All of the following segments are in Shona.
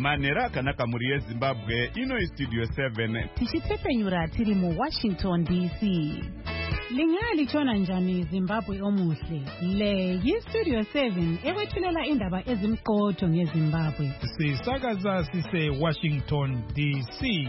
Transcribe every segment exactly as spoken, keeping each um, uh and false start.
Manera akanaka muri yeZimbabwe ino istudio seven. Tichitepenyura tiri mu Washington D C. Lingali chona njani Zimbabwe omuhle. Le yistudio seven ewethulela indaba ezimqotho ngeZimbabwe. Sisakaza sise Washington D C.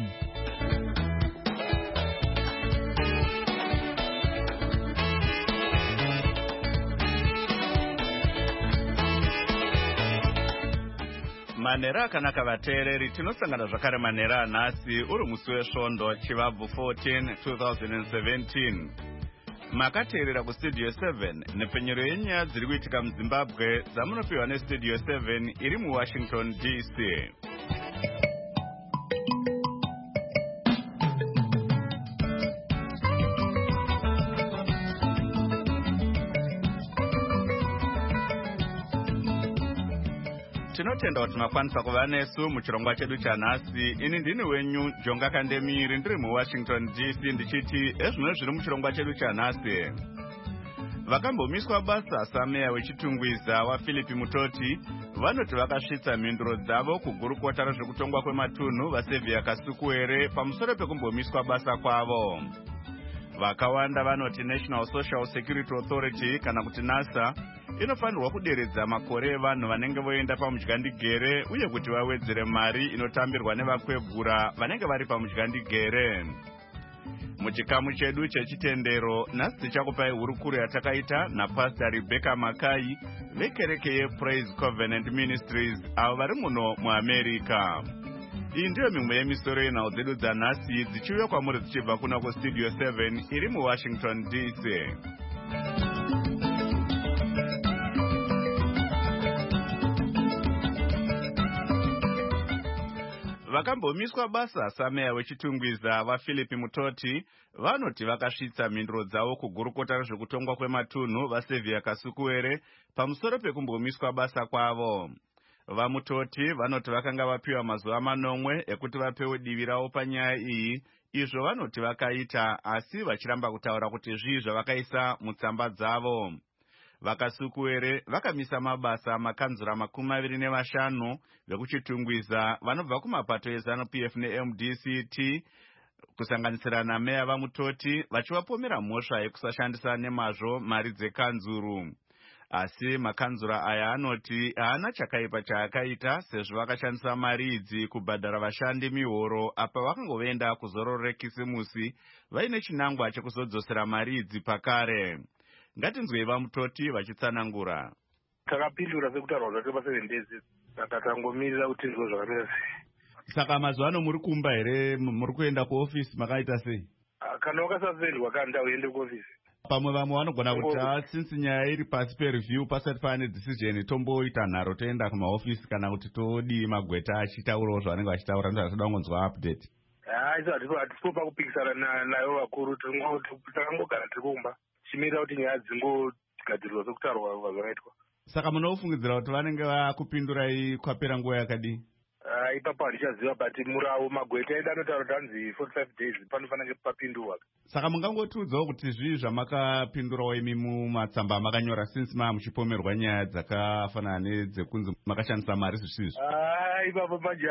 Manera akanaka vateereri tinosangana zvakare manera nhasi uri musi wesvondo chivabvu fourteen twenty seventeen. Makateerera kustudio seven nepenyero yenyaya dziri kuitika muZimbabwe dzamunopiwa nestudio seven iri muWashington D C. Tinotenda kuti makwanisa kuva nesu muchirongwa chedu chanhasi. Ini ndini wenyu Jonga Kandemiri ndiri muWashington D C ndichiti ezvino zviri muchirongwa chedu chanhasi. Vakambomiswa basa sameya wechitungwiza waPhilip Mutoti vanoti vakasvitsa mhinduro dzavo kugurukota rezvekutongwa kwematunhu vaSevia Kasukuwere pamusoro pekumbomiswa basa kwavo. Vakawanda vanoti National Social Security Authority kana kuti NASA inofanirwa kuderedza makore evanhu vanenge voenda pamudyandegere uye kuti vawedzere mari inotambirwa nevakwegura vanenge vari pamudyandegere. Muchikamu chedu chechitendero nhasi tichakupai hurukuro yatakaita naPastor Rebecca Makai vekereke yePraise Covenant Ministries avo vari muno muAmerica. Iyi ndiyo mimwe yemisoro yenhau dzedu dzanhasi dzichiuya kwamuri dzichibva kuna kustudio seven iri muWashington D C. Vakambomiswa basa sameya wechitungwiza vaPhilip Mutoti vanoti vakasvitsa mhinduro dzavo kugurukota rezvekutongwa kwematunhu vaSevia Kasukuwere pamusoro pekumbomiswa basa kwavo. VaMutoti vanoti vakanga vapiwa mazuva manomwe ekuti vapewe divi ravo panyaya iyi, izvo vanoti vakaita asi vachiramba kutaura kuti zvii zvavakaisa mutsamba dzavo. VaKasukuwere vakamisa mabasa makanzura makumi maviri nevashanu vekuchitungwiza vanobva kumapato eZANU P F neM D C T kusanganisira nameya vaMutoti vachivapomera mhosva yekusashandisa nemazvo mari dzekanzuru. Asi makanzura aya anoti haana chakaipa chaakaita sezvo vakashandisa mari idzi kubhadhara vashandi mihoro apa vakangoenda kuzororo rekisimusi vaine chinangwa chekuzodzosera mari idzi pakare. Ngatinzwei vaMutoti vachitsanangura. Takapindura sekutaurwa zvacho pa-seven days saka tangomirira kuti ndizvo zvakamira sei. Saka mazuva ano muri kumba here, muri kuenda kuofisi makaita sei? Kana wakasapendwa kanda uende kuofisi. Pamwe vamwe vanogona kuti since nyaya iri pasi pereview pasati pane decision tomboita nharo toenda kumaofisi kana kuti todii magweta achitaurawo zvavanenge vachitaura ndoatoda kungonzwa update. Haisi hatisipo pakupikisana nayo vakuru, takangogara tiri kumba chimirira kuti nyaya dzingogadzirirwa sekutaurwa zvakaitwa. Saka munofungidzira kuti vanenge vakupindurai kwapera nguva yakadii? Ipapo handichaziva but murawo magweta edu anotaura kuti hanzi forty-five days panofanira papindurwa. Saka mungangotiudzawo kuti zvii zvamakapindurawo imi mumatsamba makanyora since maa muchipomerwa nyaya dzakafanana nedzekunzi makashandisa mari zvisizvo? Ipapo manje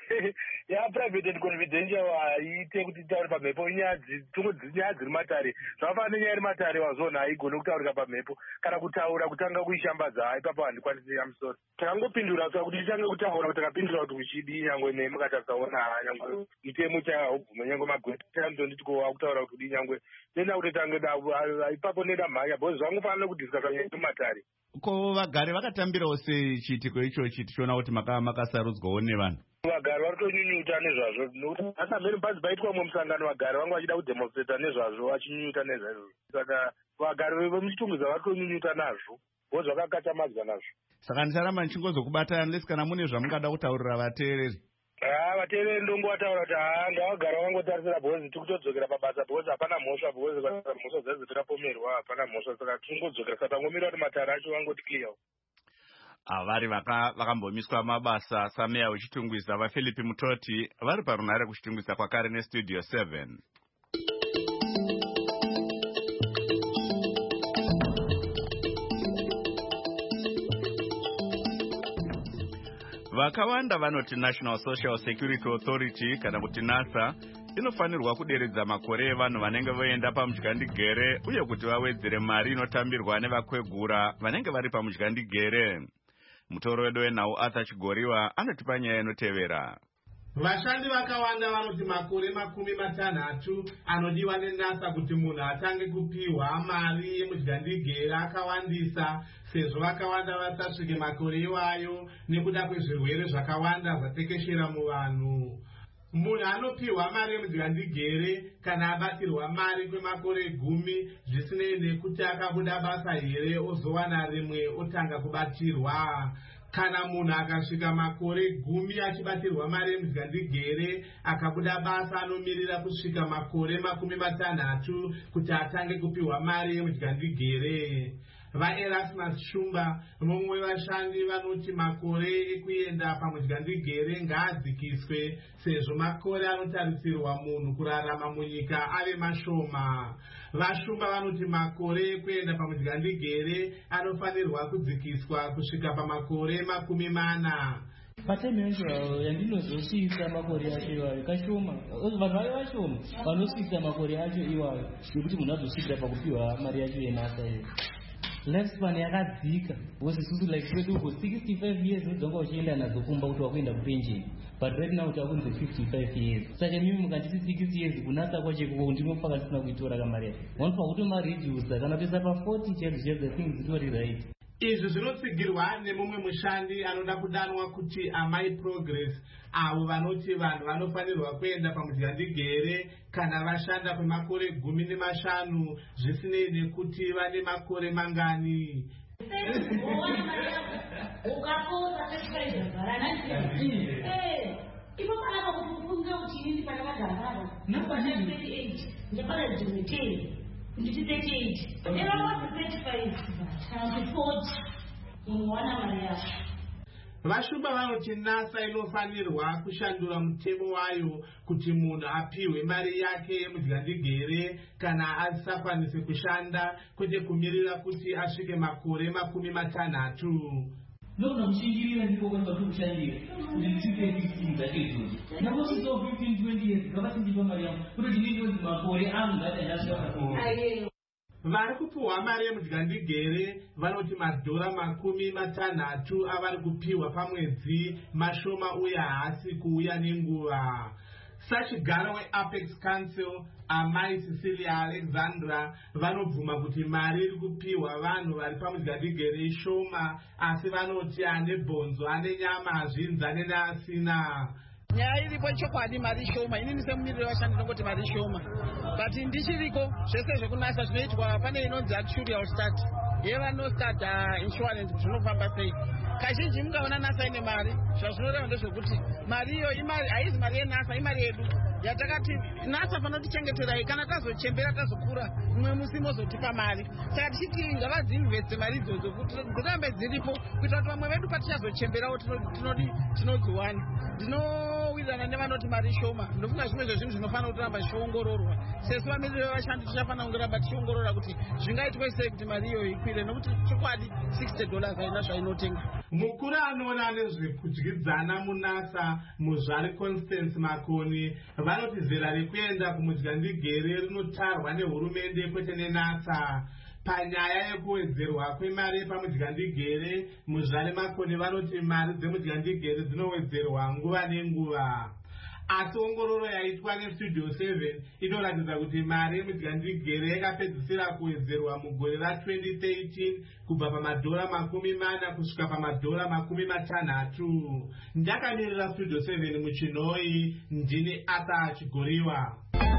yaprivate and confidential haiite kuti taure pamhepo. Nyaya dziri matare zvakafanana nenyaya iri matare wazona haigone kutaurika pamhepo kana kutaura kutanga kuishambadza. Ipapo handikwanisi, am sorry. Takangopindura kuti tichange kutaura kuti takapindura kuti kuchidii nyangwe nemi mukatadzaona nyangwe itemo chaobvuma nyangwe magweta tamutonditi kutaura kuti kudii nyangwe tenda kuti tange ipapo neda mhanya bhozi zvangofanira kudhiskasa nyaya matare. Ko vagari vakatambirawo sei chiitiko ichochi tichiona kuti makasarudzwawo nevanhu? Vagari vari kutonyunyuta nezvazvo nokuti asamheri bhazi paitwa mumwe musangano vagari vanga vachida kudemonstrata nezvazvo vachinyunyuta nezvazvo. Saka vagari vemuchitungwiza vari kutonyunyuta nazvo bhozi vakakachamadzwa nazvo. Saka ndicharamba nichingozokubatai unless kana mune zvamungada kutaurira vateereri. Ah, vateereri ndongowataura kuti haa ngavagara vangotarisira bhozi tikutodzokera pabasa bhozi hapana mhosva bhozi mhosva dzadzo takapomerwa hapana mhosva saka tingodzokera saka tangomirira kuti matare acho vangoti clear. Avari vakambomiswa mabasa sameya wechitungwiza vaPhilip Mutoti vari parunhare kuchitungwiza kwakare nestudio seven. vakawanda vanoti National Social Security Authority kana kuti NASA inofanirwa kuderedza makore evanhu vanenge voenda pamudyandigere uye kuti vawedzere mari inotambirwa nevakwegura vanenge vari pamudyandigere. Mutoro wedu wenhau Arthur Chigoriwa anotipa nyaya inotevera. Vashandi vakawanda vanoti makore makumi matanhatu anodiwa neNASA kuti munhu atange kupiwa mari yemudyandigere akawandisa, sezvo vakawanda vasasvike makore iwayo nekuda kwezvirwere zvakawanda zvatekeshera muvanhu. Munhu anopiwa mari yemudyandigere kana abatirwa mari kwemakore gumi zvisinei nekuti akabuda basa here ozowana rimwe otanga kubatirwa. Kana munhu akasvika makore gumi achibatirwa mari yemudyandigere akabuda basa anomirira kusvika makore makumi matanhatu kuti atange kupiwa mari yemudyandigere. VaErasmus Shumba, mumwe vashandi vanoti makore ekuenda pamudyandigere ngaadzikiswe sezvo makore anotarisirwa munhu kurarama munyika ave mashoma. Vashumba vanoti makore ekuenda pamudyandigere anofanirwa kudzikiswa kusvika pamakore makumi mana. Patemenzwa yandinozosvika makore acho iwayo kashoma. Vanhu vayo vashoma vanosvika makore acho iwayo nekuti munhu azosvikira pakupiwa mari yacho yeNASA iyo. Lifespan yakadzika because isusu like kwedu uko sixty-five years nodzoka uchienda nadzo kumba kuti wakuenda kupension, but right now takunze fifty-five years. Saka mimi mukanditi sixty years kunasa kwache kuko ndinofaka tisina kuitora kamari yacho. Wanofa kuti mareduce kana pesa pa forty years just the things zitori right. Izvi zvinotsigirwa nemumwe mushandi anoda kudanwa kuti Amai Progress, avo vanoti vanhu vanofanirwa kuenda pamudyandigere kana vashanda kwemakore gumi nemashanu zvisinei nekuti vane makore mangani. Nditi thirty-eight. Eva was thirty-five. Kana forty. Mwana Maria. Vashumba vanoti NASA inofanirwa kushandura mutemo wayo kuti munhu apiwe mari yake yemudyandigere kana asakwanise kushanda kwete kumirira kuti asvike makore makumi matanhatu. Nokuna kushingirira ndiko kwenda kushandira kuti ndisike sixteen zvakezvozvo. Nakuti so fifteen twenty years ngavasindipa mari yangu kuti ndinenge makore angu ngati ndasvika. Vari kupiwa mari yemudyandigere vanoti madhora makumi matanhatu avari kupiwa pamwedzi mashoma uye haasi kuuya nenguva. Sachigaro weApex Council Amai Cecilia Alexandra vanobvuma kuti mari iri kupiwa vanhu vari pamudyandigere ishoma, asi vanoti ane bhonzo ane nyama hazvinzane neasina. Nyaya iripo chokwadi mari shoma, inini semumiriri washandi ndinongoti mari shoma, but ndichiriko zvese zvekunasa zvinoitwa pane inonzi actuarial study yevanostart insurance zvinofamba sei. Kazhinji mungaona NASA ine mari, zvazvinoreva ndezvekuti mari iyo imari haizi mari yeNASA, imari yedu yatakati NASA panotichengeterai kana tazochembera tazokura mumwe musi mozotipa mari. Saka tichiti ngavadziinveste mari idzodzo kuti dzirambe dziripo kuitira kuti vamwe vedu patichazochemberawo tinodi tinodziwana. Ndinowirirana nevanoti mari shoma, ndofunga zvimwe zvezvinhu zvinofanira kuramba zvichiongororwa. Sesu vamiriri vevashandi tichafanira kungoramba tichiongorora kuti zvingaitwe sei kuti mari iyo ikwire, nokuti chokwadi sixty dollars haina zvainotenga. Mukuru anoona nezvekudyidzana muNASA Muzvari Constance Makoni vanoti zera rekuenda kumudyandigere rinotarwa nehurumende kwete neNASA. Panyaya yekuwedzerwa kwemari pamudyandigere, Muzvari Makoni vanoti mari dzemudyandigere dzinowedzerwa nguva nenguva. Asi ongororo yaitwa neStudio seven inoratidza kuti mari yemudyandigere yakapedzisira kuwedzerwa mugore ratwenty thirteen kubva pamadhora makumi mana kusvika pamadhora makumi matanhatu. Ndakamirira Studio seven muChinoi, ndini Arthur Chigoriwa.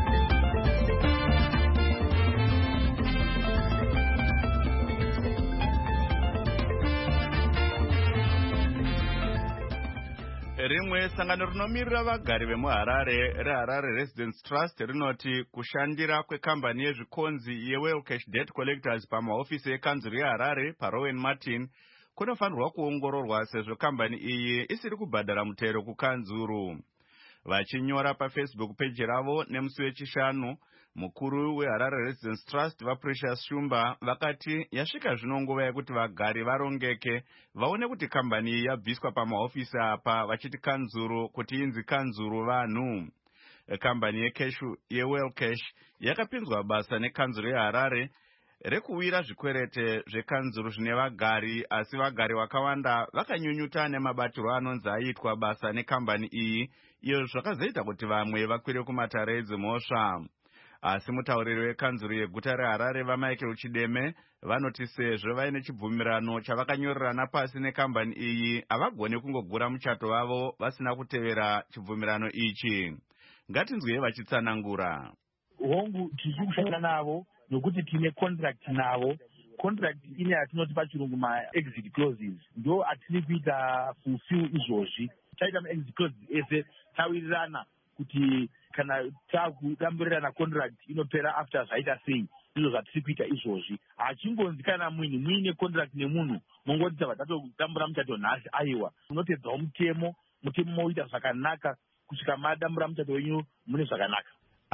Rimwe sangano rinomirira vagari vemuHarare reHarare Residence Trust rinoti kushandira kwekambani yezvikonzi yeWell Cash Debt Collectors pamahofisi ekanzuru yeHarare paRowan Martin kunofanirwa kuongororwa sezvo kambani iyi isiri kubhadhara mutero kukanzuru. Vachinyora paFacebook page ravo nemusi wechishanu, Mukuru weHarare Residence Trust vaPrecious Shumba vakati yasvika zvino nguva yekuti vagari varongeke vaone kuti kambani iyi yabviswa pamahofisi apa vachiti kanzuru kuti inzi kanzuru vanhu. Kambani yekeshu yeWellcash yakapinzwa basa nekanzuru yeHarare rekuwira zvikwerete zvekanzuru zvine vagari, asi vagari vakawanda vakanyunyuta nemabatiro anonzi aitwa basa nekambani iyi, iyo zvakazoita kuti vamwe vakwire kumatare edzimhosva. Asi mutauriri wekanzuru yeguta reHarare vaMichael Chideme vanoti sezvo vaine chibvumirano chavakanyorerana pasi nekambani iyi havagone kungogura muchato wavo vasina kutevera chibvumirano ichi. Ngatinzwei vachitsanangura. Hongu tiri kushanda navo nokuti tine contract navo. Contract ine yatinoti pachirungu ma-exit clauses ndo atiri kuita fulfill izvozvi. Taita ma-exit clauses ese tawirirana kuti kana takudamburirana contract inopera after zvaita sei, izvo zvatiri kuita izvozvi. Hachingonzi kana mwini muine contract nemunhu mongoti tava tatodambura muchato nhasi, aiwa munotedzawo mutemo, mutemo moita zvakanaka kusvika madambura muchato wenyu mune zvakanaka.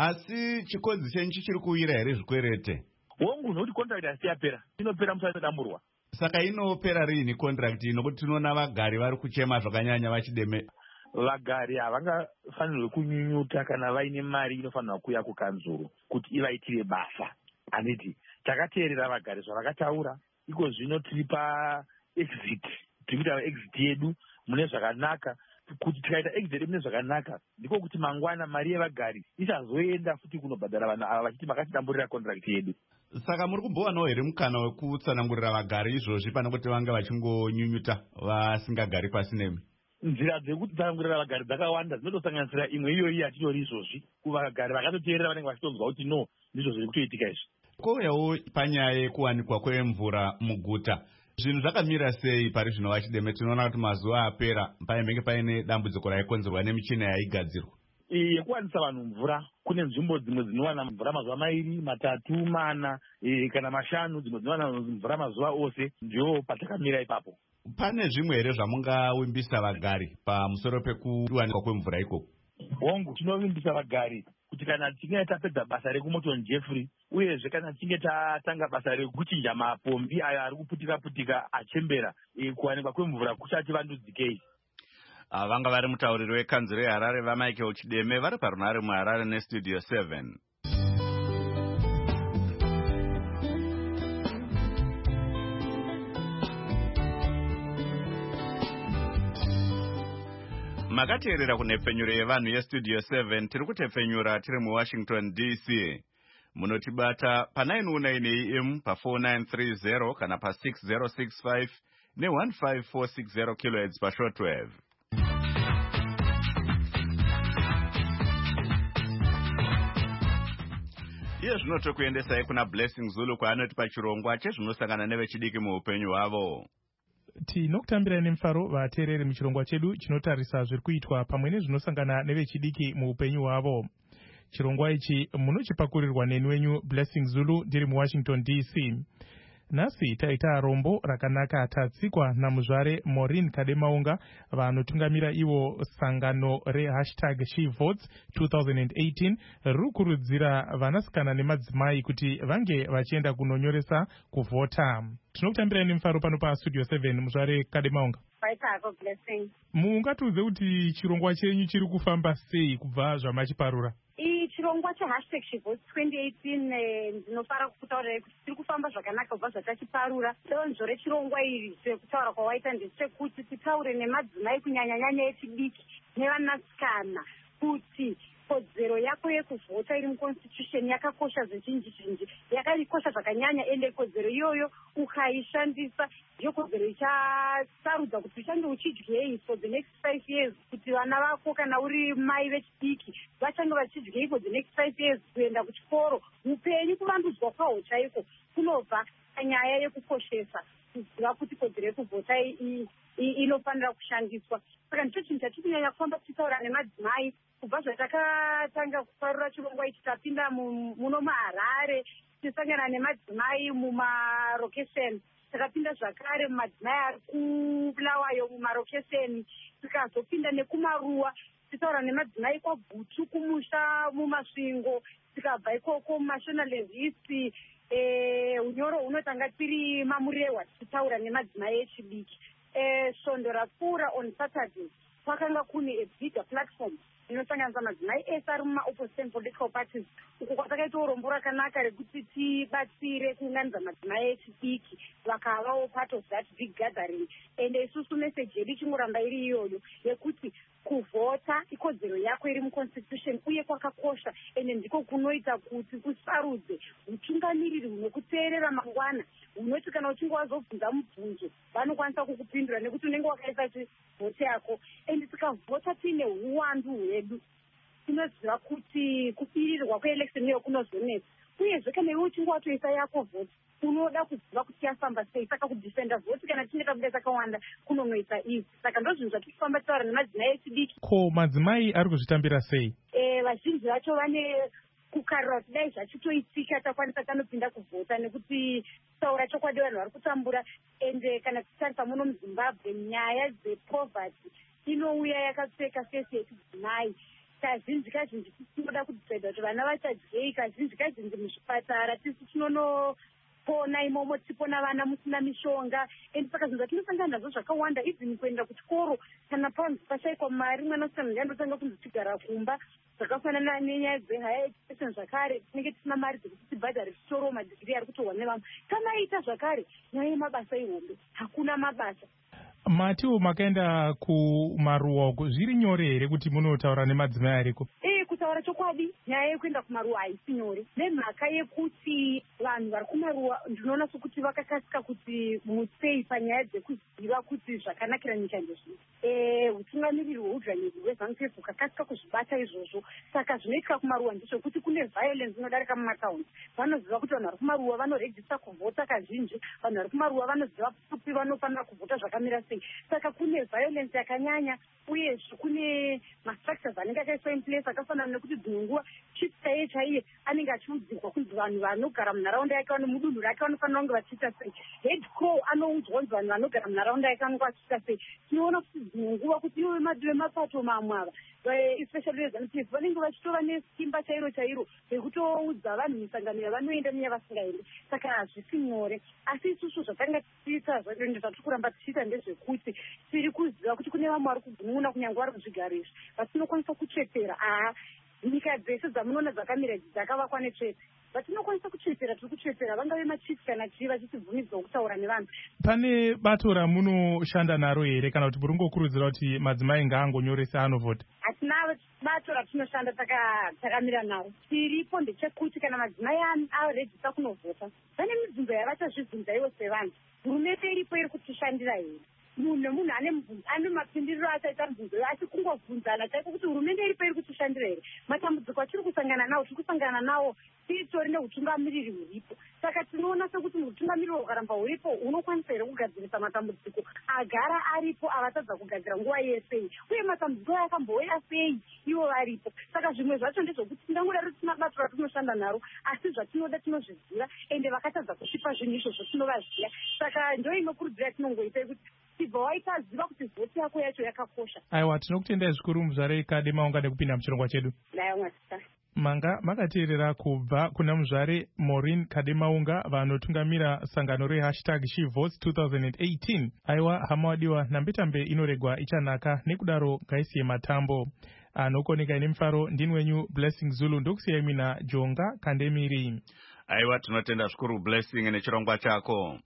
Asi chikodzi chenyu chichiri kuwira here zvikwerete? Hongu nokuti contract hasi yapera, inopera musati damburwa. Saka inopera rini contract ino, kuti tinoona vagari vari kuchema zvakanyanya vachideme? Vagari havangafanirwe kunyunyuta kana vaine mari inofanirwa kuuya kukanzuru kuti ivaitire basa. Handiti takateerera vagari zvavakataura, iko zvino tiri pa-exit, tiri kuita exit yedu mune zvakanaka. Kuti tikaita exit mune zvakanaka ndiko kuti mangwana mari yevagari isazoenda futi kunobhadhara vanhu ava vachiti makatidamburira contract yedu. Saka muri kumbowanawo here mukana wekutsanangurira vagari izvozvi pane kuti vanga vachingonyunyuta vasingagari pasi nemi? Nzira dzekutsanangurira vagari dzakawanda, dzinotosanganisira imwe iyoyi yatitori izvozvi. Kuvagari vakatoteerera vanenge vachitonzwa kuti no, ndizvo zviri kutoitika izvi. Kouyawo panyaya yekuwanikwa kwemvura muguta, zvinhu zvakamira sei pari zvino vachideme? Tinoona kuti mazuva apera painenge paine dambudziko raikonzerwa nemichina yaigadzirwa yekuwanisa vanhu mvura. Kune nzvimbo dzimwe dzinowana mvura mazuva mairi, matatu, mana e, kana mashanu, dzimwe dzinowana mvura mazuva ose. Ndio patakamira ipapo. Pane zvimwe here zvamungavimbisa vagari pamusoro pekuwanikwa kwemvura ikoko? Hongu tinovimbisa vagari kuti kana tichinge tapedza basa rekuMorton Jeffrey, uyezve kana tichinge tatanga basa rekuchinja mapombi ayo ari kuputika putika achembera, e, kuwanikwa kwemvura kusati vandudzikei. Vanga vari mutauriri wekanzuru yeHarare vaMichael Chideme vari parunare muHarare nestudio seven. Makateerera kunhepfenyuro yevanhu yestudio seven, tiri kutepfenyura tiri muWashington D C. Munotibata pa nine oh nine A M, pa four nine three zero kana pa six zero six five ne one five four six zero kilohertz pa shortwave. Iye zvino tokuendesai kuna Blessing Zulu kwaanoti pachirongwa chezvinosangana nevechidiki muupenyu hwavo. Tinokutambira nemufaro vateereri muchirongwa chedu chinotarisa zviri kuitwa pamwe nezvinosangana nevechidiki muupenyu hwavo. Chirongwa ichi munochipakurirwa neni wenyu Blessing Zulu ndiri muWashington D C. Nhasi taita rombo rakanaka tatsikwa namuzvare Maureen Kademaunga vanotungamira ivo sangano rehashtag SheVotes twenty eighteen riri kurudzira vanasikana nemadzimai kuti vange vachienda kunonyoresa kuvhota. Tinokutambira nemufaro pano pastudio seven muzvare Kademaunga. Paitako Blessing. Mungatiudze kuti chirongwa chenyu chiri kufamba sei kubva zvamachiparura? Chirongwa chehashtag SheVotes twenty eighteen ndinofara kutaurira kuti tiri kufamba zvakanaka kubva zvatachiparura. Donzvo rechirongwa iri sekutaura kwawaita ndechekuti titaure nemadzimai kunyanyanyanya echidiki nevanasikana kuti kodzero yako yekuvhota iri muconstitution yakakosha zvizhinji zhinji, yakakosha zvakanyanya, ende kodzero iyoyo ukaishandisa ndiyo kodzero ichasarudza kuti uchange uchidyei for the next five years, kuti vana vako kana uri mai vechidiki vachange vachidyei for the next five years, kuenda kuchikoro. Upenyu kuvandudzwa kwaho chaiko kunobva panyaya yekukoshesa kuziva kuti kodzero yekuvhota inofanira kushandiswa. Saka ndicho chinhu chatiri kunyanya kufamba tichitaura nemadzimai kubva zvatakatanga kuparura chirongwa ichi. Tapinda muno muHarare tichisangana nemadzimai mumarokesheni, takapinda zvakare mumadzimai ari kuBulawayo mumarokesheni, tikazopinda nekumaruwa tichitaura nemadzimai kwabhutu kumusha mumasvingo, tikabva ikoko mumashonales east unyoro hunotanga tiri mamurewa tichitaura nemadzimai echidiki. Svondo rapfuura on Saturday kwakanga kune a bigger platform inosanganisa madzimai ese ari mumaopposition political parties, uko kwatakaita urombo rakanaka rekuti tibatsire kuunganidza madzimai echidiki vakavawo part of that big gathering. Ende isusu meseji yedu ichingoramba iri iyoyo yekuti kuvhota ikodzero yako iri muconstitution uye kwakakosha, ende ndiko kunoita kuti kusarudze utungamiriri hunokuteerera mangwana, hunoti kana uchinge wazobvunza mubvunzo vanokwanisa kukupindura nekuti unenge wakaisa chivhoti yako. Ende tikavhota tiine uwandu hwedu tinoziva kuti kubirirwa kweelection iyo kunozonetsa, uyezve kana iwe uchinge watoisa yako vhoti unoda kuziva kuti yafamba sei, saka kudhifenda vhoti kana tiine tabuda takawanda kunonoita izvi. Saka ndozvinhu zvatirikufamba taura nemadzimai echidiki. Ko madzimai ari kuzvitambira sei? Vazhinji vacho vane kukarira kuti dai zvachitoitika takwanisa tanopinda kuvhota, nekuti taura chokwadi vanhu vari kutambura. Ende kana tichitarisa muno muZimbabwe nyaya dzepoverty inouya yakapfeka fesi yechidzimai. Kazhinji kazhinji tisinoda kudzidza kuti vana vachadyei, kazhinji kazhinji muzvipatara tisi tinonopona imomo tichipona vana musina mishonga. Ende saka zvinhu zvatinosangana nazvo zvakawanda, even kuenda kuchikoro kana panzi pashayikwa mari mwana usina mari andotanga kunzi tigara kumba. Zvakafanana nenyaya dzehigher education zvakare tinenge tisina mari dzekuti tibhadhare titoriwo madhigiri ari kutorwa nevamwe. Kana aita zvakare nyaya yemabasa ihombe, hakuna mabasa. Matiwo makaenda kumaruwa uko, zviri nyore here kuti munotaura nemadzimai ariko? Eh, kutaura chokwadi nyaya yekuenda kumaruwa haisi nyore, nemhaka yekuti vanhu vari kumaruwa ndinoona sokuti vakakasika kuti musei panyaya dzekuziva kuti zvakanakira nyika ndezvino. Eh, utungamiriri hweudzvanyizi hweZANU-P F hukakasika kuzvibata izvozvo. Saka zvinoitika kumaruwa ndezvekuti kune violence inodarika mumataundi. Vanoziva kuti vanhu vari kumaruwa vanorejista kuvhota kazhinji, vanhu vari kumaruwa vanoziva kuti vanofanira kuvhota zvakamira sei. Saka kune violence yakanyanya, uyezve kune mastructures anenge akaiswa in place akafanana nekuti dzimwe nguva chief chaiye chaiye anenge achiudzirwa kunzi vanhu vanogara munharaunda yake vano mudunhu rake vanofanira kunge vachiita sei. Head crow anoudzwa kunzi vanhu vanogara munharaunda yake vanenge vachiita sei. Tinoona kuti dzimwe nguva kuti ivo vemapato mamwe ava especially veZANU-P F vanenge vachitova nesimba chairo chairo rekutoudza vanhu misangano yavanoenda neyavasingaendi. Saka hazvisi nyore, asi isusu zvatanga tichiita zvaende zvatiri kuramba tichiita ndezvekuti tiri kuziva kuti kune vamwe vari kugununa kunyange vari kuzvigara izvi vatinokwanisa kutsvetsera. Aha, nyika dzese dzamunoona dzakamira idzi dzakavakwa netsvete, vatinokwanisa kutsvetsera tiri kutsvetsera, vangave machiefs kana chii vachitibvumidzwa kutaura nevanhu. Pane bato ramunoshanda naro here kana kuti muri kungokurudzira kuti madzimai ngaangonyoresa anovhota? Hatina bato ratinoshanda takamira naro. Tiripo ndechekuti kana madzimai arejista kunovhota vane mibvunzo yavachazvibvunza ivo sevanhu. Hurumende iripo iri kutishandira here? Munhu nemunhu ane mubvunzo ane mapindiriro achaita mubvunzo asi kungovhunzana chaiko kuti hurumende iripo iri kutishandira here. Matambudziko atiri kusangana nawo tiri kusangana nawo titori neutungamiriri huripo. Saka tinoona sekuti utungamiriri hukaramba huripo hunokwanisa here kugadzirisa matambudziko agara aripo avatadza kugadzira nguva yesei, uye matambudziko akambouya sei ivo varipo. Saka zvimwe zvacho ndezvokuti ndangodaro tisina bato ratinoshanda naro, asi zvatinoda tinozviziva, ende vakatadza kusvipa zvinhu izvozvo tinovaziva. Saka ndo inokurudzira tinongoita kuti tibva waita ziva kuti vhoti yako yacho yakakosha. Aiwa, tinokutendai zvikuru muzvare Kademaunga nekupinda muchirongwa chedu. Dayamwasita. Manga makateerera kubva kuna muzvare Maureen Kademaunga vanotungamira sangano rehashtag SheVotes twenty eighteen. Aiwa, hama wadiwa, nambetambe inoregwa ichanaka, nekudaro ngaisiye matambo. Anokoneka ine mufaro ndini wenyu Blessing Zulu, ndokusiyai mina Jonga Kandemiri. Aiwa, tinotenda zvikuru Blessing nechirongwa chako.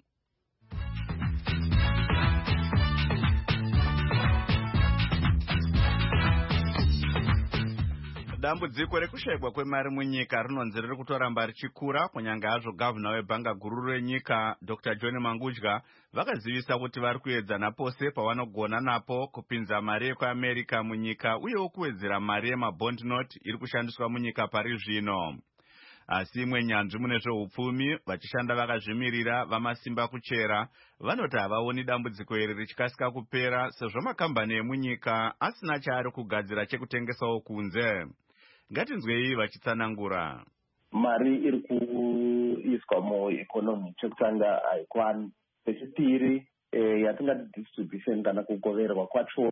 Dambudziko rekushayikwa kwemari munyika rinonzi riri kutoramba richikura, kunyange hazvo gavana webhanga guru renyika Doctor John Mangudya vakazivisa kuti vari kuedza napose pavanogona napo kupinza mari yekuAmerica munyika uyewo kuwedzera mari yemabond note iri kushandiswa munyika pari zvino. Asi imwe nyanzvi mune zveupfumi vachishanda vakazvimirira vamasimba kuchera vanoti havaoni dambudziko iri richikasika kupera sezvo makambani emunyika asina chaari kugadzira chekutengesawo kunze. Ngatinzwei vachitsanangura. Mari iri kuiswa mueconomy, chekutanga haikwani. Pechipiri yatingati distribution kana kugoverwa kwachona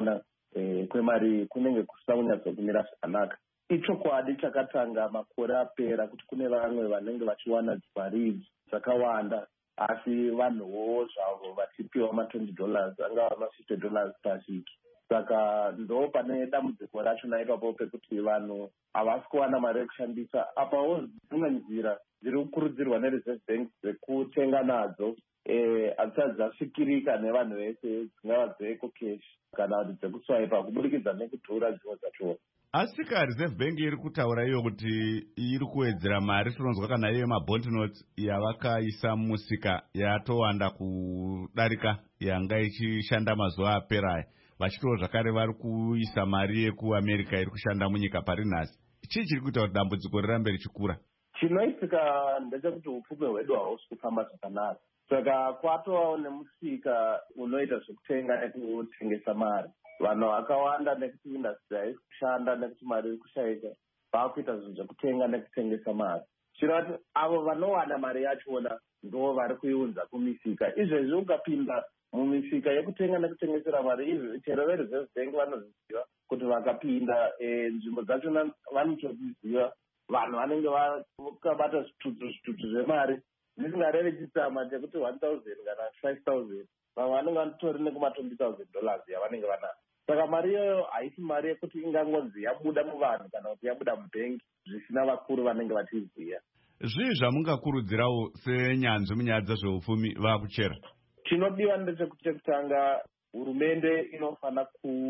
e, kwemari kunenge kusina kunyatsokumira zvakanaka. Ichokwadi chakatanga makore apera kuti kune vamwe vanenge vachiwana mari dzakawanda asi vanhuwo zvavo vachipiwa ma-twenty dollars angava ma-fifty dollars pavhiki. Saka ndo pane dambudziko racho naipapo pekuti vanhu havasi kuwana mari yekushandisa. Apawo dzimwe nzira dziri kukurudzirwa nereserve bank dzekutenga nadzo hadzisati dzasvikirika nevanhu vese, dzingava dzeecocash kana kuti dzekuswaipa kubudikidza nekudhura dzimwe dzacho. Asi ka Reserve Bank iri kutaura iyo kuti iri kuwedzera mari, tinonzwa kana iyo mabond notes yavakaisa mumusika yatowanda kudarika yanga ichishanda mazuva apera, vachitoo zvakare vari kuisa mari yekuAmerica iri kushanda munyika pari nhasi. Chii chiri kuita kuti dambudziko rirambe richikura? Chinoitika ndechekuti upfumi hwedu hausi kufamba zvakanaka. Saka kwatovawo nemusika unoita zvekutenga nekutengesa mari. Vanhu vakawanda nekuti industry haisi kushanda nekuti mari iri kushaika, vakuita zvinhu zvekutenga nekutengesa mari. Zvinoti avo vanowana mari yachona ndo vari kuiunza kumisika. Izvezvi ukapinda mumisika yekutenga nekutengesera mari, izvi chero veReserve Bank vanozviziva kuti vakapinda nzvimbo dzachona vanotoziva vanhu vanenge vakabata zvitutu zvitutu zvemari zvisingarevi chitsama chekuti one thousand kana five thousand, vamwe vanenge vanotori nekuma-twenty thousand dollars yavanenge vanayo. Saka mari iyoyo haisi mari yekuti ingangonzi yabuda muvanhu kana kuti yabuda mubhengi zvisina vakuru vanenge vachiziva. Zvii zvamungakurudzirawo senyanzvi munyaya dzezveupfumi vakuchera? Chinodiwa ndechekuti chekutanga hurumende inofana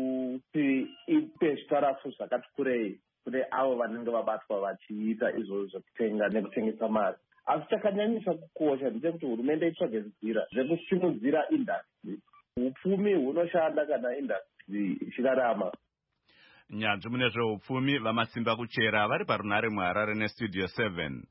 kuti ipe zvitarafu zvakati kurei kune avo vanenge vabatwa vachiita izvozvo zvekutenga nekutengesa mari. Asi chakanyanyisa kukosha ndechekuti hurumende itsvage nzira dzekusimudzira industry. Upfumi hunoshanda kana industry ichirarama. Nyanzvi mune zveupfumi vamasimba kuchera vari parunhare muHarare nestudio seven.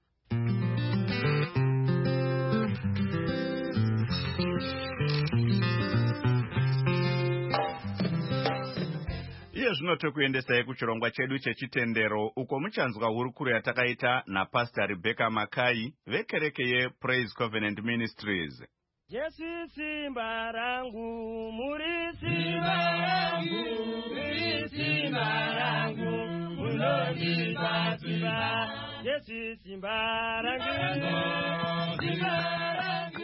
Iye zvino tokuendesai kuchirongwa chedu chechitendero uko muchanzwa hurukuro yatakaita naPastor Rebecca Makai vekereke yePraise Covenant Ministries. Jesu simba rangu, muri simba rangu, muri simba rangu, munonipa simba. Jesu simba rangu, simba rangu.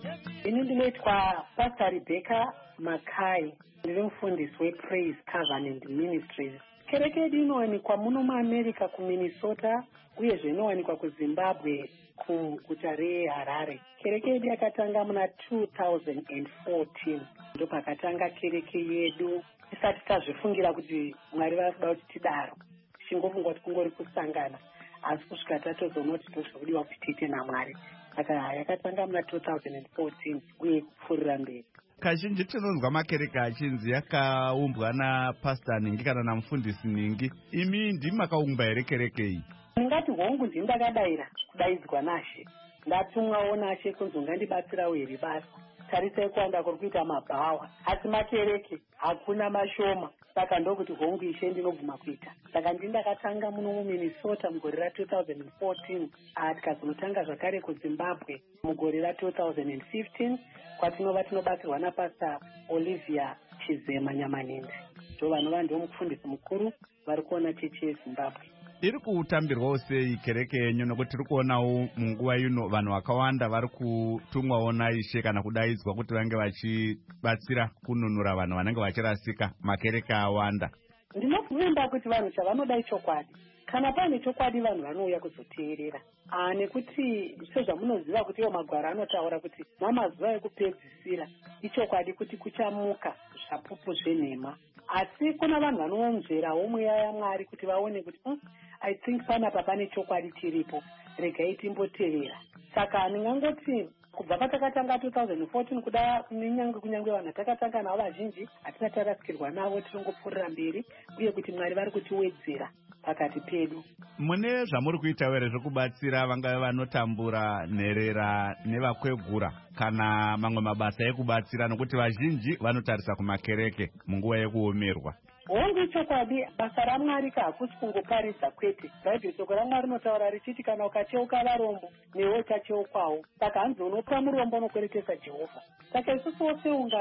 Ini ndinoitwa Pastor Rebecca Makai, ndiri mufundisi wePraise Covenant Ministries. Kereke yedu inowanikwa muno muAmerica kuMinnesota uyezve inowanikwa kuZimbabwe kuguta reHarare. Kereke yedu yakatanga muna two thousand fourteen. Ndo pakatanga kereke yedu tisati tazvifungira kuti Mwari vari kuda kuti tidaro. Tingofunga kuti kungori kusangana, asi kusvika tatozoona kuti ndozvodiwa kuti tiite naMwari. Saka yakatanga muna two thousand fourteen uye kupfuurira mberi. Kazhinji tinonzwa makereke achinzi yakaumbwa naPastor Ningi kana namufundisi Ningi. Imi ndimi makaumba here kereke iyi? Ndingati hongu ndini ndakadayira kudaidzwa naShe. Ndatumwawo naShe kunzi ungandibatsirawo here basa. Tarisai kuwanda kuri kuita mabhawa, asi makereke hakuna mashoma. Saka ndokuti hongu Ishe ndinobvuma kuita. Saka ndini ndakatanga muno muMinnesota mugore ra two thousand fourteen, tikazonotanga zvakare kuZimbabwe mugore ra two thousand fifteen, kwatinova tinobatsirwa naPastor Olivia Chizema Nyamanindi. Ndo vanova ndio mufundisi mukuru vari kuona chechi yeZimbabwe. Iri kutambirwawo sei kereke yenyu, nokuti tiri kuonawo munguva ino vanhu vakawanda vari kutumwawo naIshe kana kudaidzwa kuti vange vachibatsira kununura vanhu vanenge vachirasika. Makereke awanda. Ndinofunda kuti vanhu chavanoda ichokwadi. Kana pane chokwadi vanhu vanouya kuzoteerera. Ah, nekuti sezvamunoziva kuti iwo magwaro anotaura kuti mamazuva ekupedzisira ichokwadi kuti kuchamuka zvapupu zvenhema. Asi kuna vanhu vanonzverawo mweya yaMwari kuti vaone kuti hmm, I think panapa pane chokwadi chiripo, regai timbotevera. Saka ndingangoti kubva patakatanga two thousand fourteen kuda kunyange kunyange vanhu takatanga navo vazhinji hatina tarasikirwa navo, tinongopfuurira mberi uye kuti Mwari vari kutiwedzera pakati pedu. Mune zvamuri kuita here zvekubatsira vangave vanotambura, nherera nevakwegura kana mamwe mabasa ekubatsira, nokuti vazhinji vanotarisa kumakereke munguva yekuomerwa? Hongu chokwadi basa raMwari hakusi kungoparidza kwete. Bhaibheri shoko raMwari rinotaura richiti kana ukacheuka varombo newe uchacheukawo. Saka hanzi unopa murombo unokweretesa Jehovha. Saka isusuwo seungano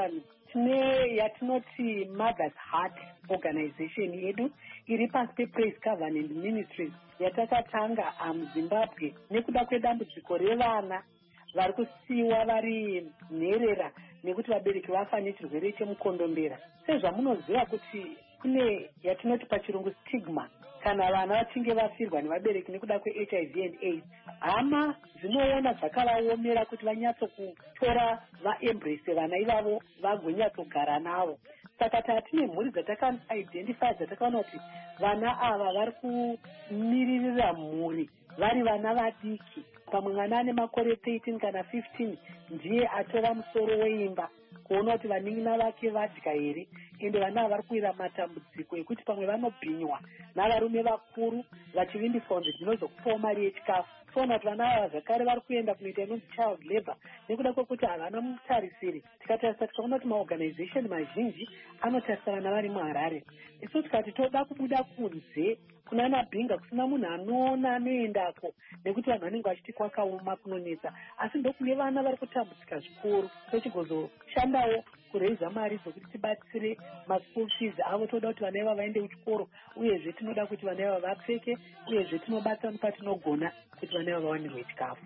tine yatinoti Mother's Heart organization yedu iri pasi pePraise Covenant Ministries yatakatanga muZimbabwe nekuda kwedambudziko revana vari kusiyiwa vari nherera nekuti vabereki vafa nechirwere chemukondombera. Sezvamunoziva kuti kune yatinoti pachirungu stigma kana vana vachinge vafirwa nevabereki nekuda kweH I V and AIDS, hama dzinoona zvakavaomera kuti vanyatsokutora vaembrace vana ivavo vagonyatsogara navo. Saka tatine mhuri dzataka-identify dzatakaona kuti vana ava vari kumiririra mhuri vari vana vadiki. Pamwe mwana ane makore thirteen kana fifteen ndiye atora musoro weimba kuona kuti vanin'ina vake vadya here, ende vana ava vari kuwira matambudziko ekuti pamwe vanobhinywa navarume vakuru vachivimbiswa kunzi ndinozokupawo mari yechikafu. Toona kuti vana ava zvakare vari kuenda kunoita inonzi child labor nekuda kwekuti havana mutarisiri. Tikatarisa tikaona kuti maorganization mazhinji anotarisa vana vari muHarare. Isu tikati toda kubuda kunze kuna Nabhinga kusina munhu anoona anoendako nekuti vanhu vanenge vachiti kwakaoma kunonetsa, asi ndokune vana vari kutambudzika zvikuru. Tochigozoshandawo kureiza mari dzokuti tibatsire maschool fees avo. Toda kuti vana ivava vaende kuchikoro, uyezve tinoda kuti vana ivava vapfeke, uyezve tinobatsira patinogona kuti vana ivava vawanirwe chikafu.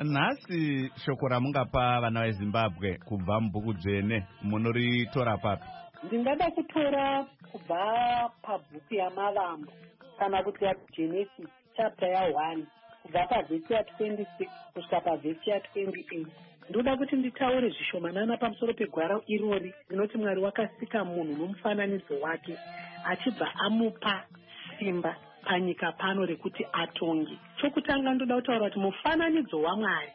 Nhasi shoko ramungapa vana veZimbabwe kubva mubhuku dzvene munoritora papi? Ndingada kutora kubva pabhuku yaMavambo kana kuti yaGenesis chapter yaone kubva pavhesi ya26 kusvika pavhesi ya28. Ndoda kuti nditaure zvishomanana pamusoro pegwara irori rinoti Mwari wakasika munhu nomufananidzo wake achibva amupa simba panyika pano rekuti atonge. Chokutanga ndoda kutaura kuti mufananidzo waMwari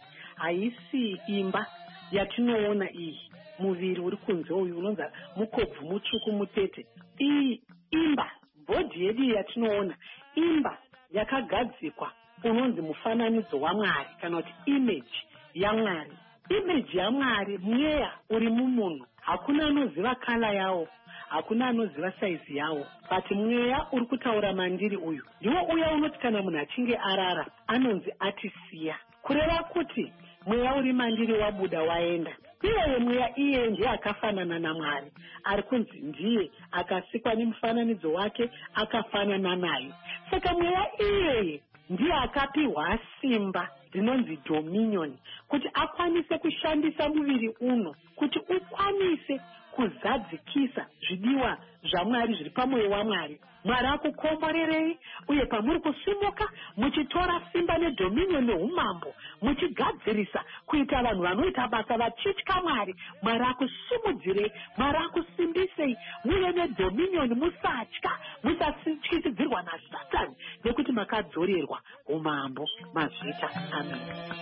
haisi imba yatinoona iyi, muviri uri kunze uyu unonza mukobvu mutsvuku mutete. Iyi imba, bhodhi yedu yatinoona, imba yakagadzikwa unonzi mufananidzo waMwari kana kuti image yaMwari. Image yaMwari mweya uri mumunhu. Hakuna anoziva kala yawo, hakuna anoziva saizi yawo, but mweya uri kutaura mandiri uyu ndiwo uya unoti kana munhu achinge arara anonzi atisiya, kureva kuti mweya uri mandiri wabuda waenda. Iyeye mweya iye ndiye akafanana naMwari, ari kunzi ndiye akasikwa nemufananidzo wake akafanana naye. Saka mweya iyeye ndiye akapiwa simba rinonzi dominion kuti akwanise kushandisa muviri uno kuti ukwanise kuzadzikisa zvidiwa zvaMwari zviri pamwoyo waMwari. Mwari akukomborerei, uye pamuri kusimuka muchitora simba nedominion neumambo muchigadzirisa kuita vanhu vanoita basa vachitya Mwari. Mwari akusimudzirei, Mwari akusimbisei muve nedominion, musatya, musatyisidzirwa naSatani nekuti makadzorerwa umambo mazvita. Amen.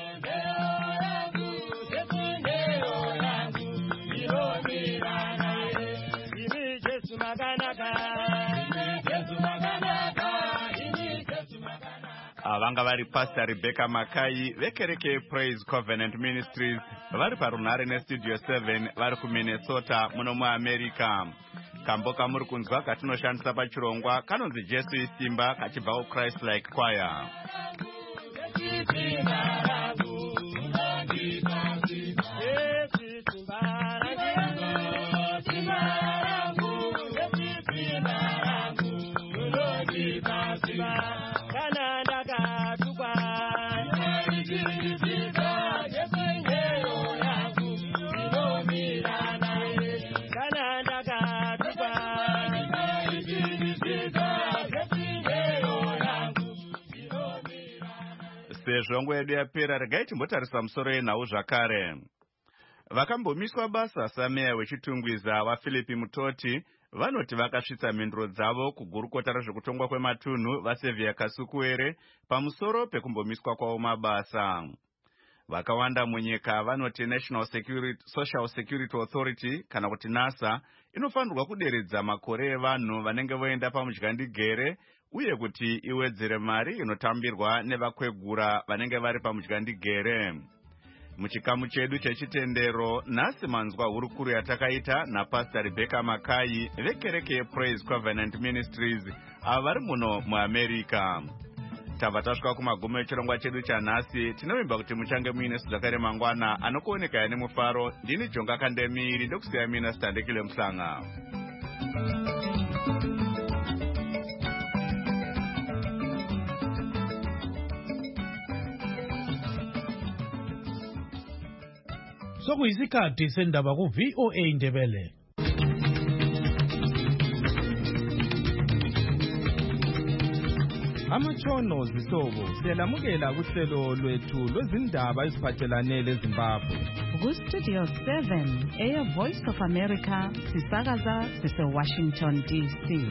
Vanga vari Pastor Rebecca Makai vekereke Praise Covenant Ministries vari parunhare nestudio seven vari kuMinnesota muno muAmerica. Kambo kamuri kunzwa katinoshandisa pachirongwa kanonzi Jesu isimba kachibva Christ Like Choir. Sezvongo yedu yapera, regai timbotarisa musoro yenhau zvakare. Vakambomiswa basa sameya wechitungwiza waPhilipi Mutoti vanoti vakasvitsa mhinduro dzavo kugurukota rezvekutongwa kwematunhu vaSevia Kasukuere pamusoro pekumbomiswa kwavo mabasa. Vakawanda munyika vanoti National Security, Social Security Authority kana kuti NASA inofanirwa kuderedza makore evanhu vanenge voenda pamudyandigere uye kuti iwedzere mari inotambirwa nevakwegura vanenge vari pamudyandigere. Muchikamu chedu chechitendero nhasi manzwa hurukuru yatakaita naPastor Rebecca Makai vekereke Praise Covenant Ministries ava vari muno muAmerica. tabva tasvika kumagumo echirongwa chedu chanhasi. Tinovimba kuti muchange muine zvakare mangwana anokuoneka ane mufaro. Ndini Jonga Kandemiri ndokusiya mina Sitandekile Muhlanga. Sokuyisikhathi sendaba ku V O A Ndebele. Amatshono zihlobo siyalamukela kuhlelo lwethu lwezindaba eziphathelane leZimbabwe. Ku-Studio seven, Air Voice of America, sisakaza sise-Washington D C.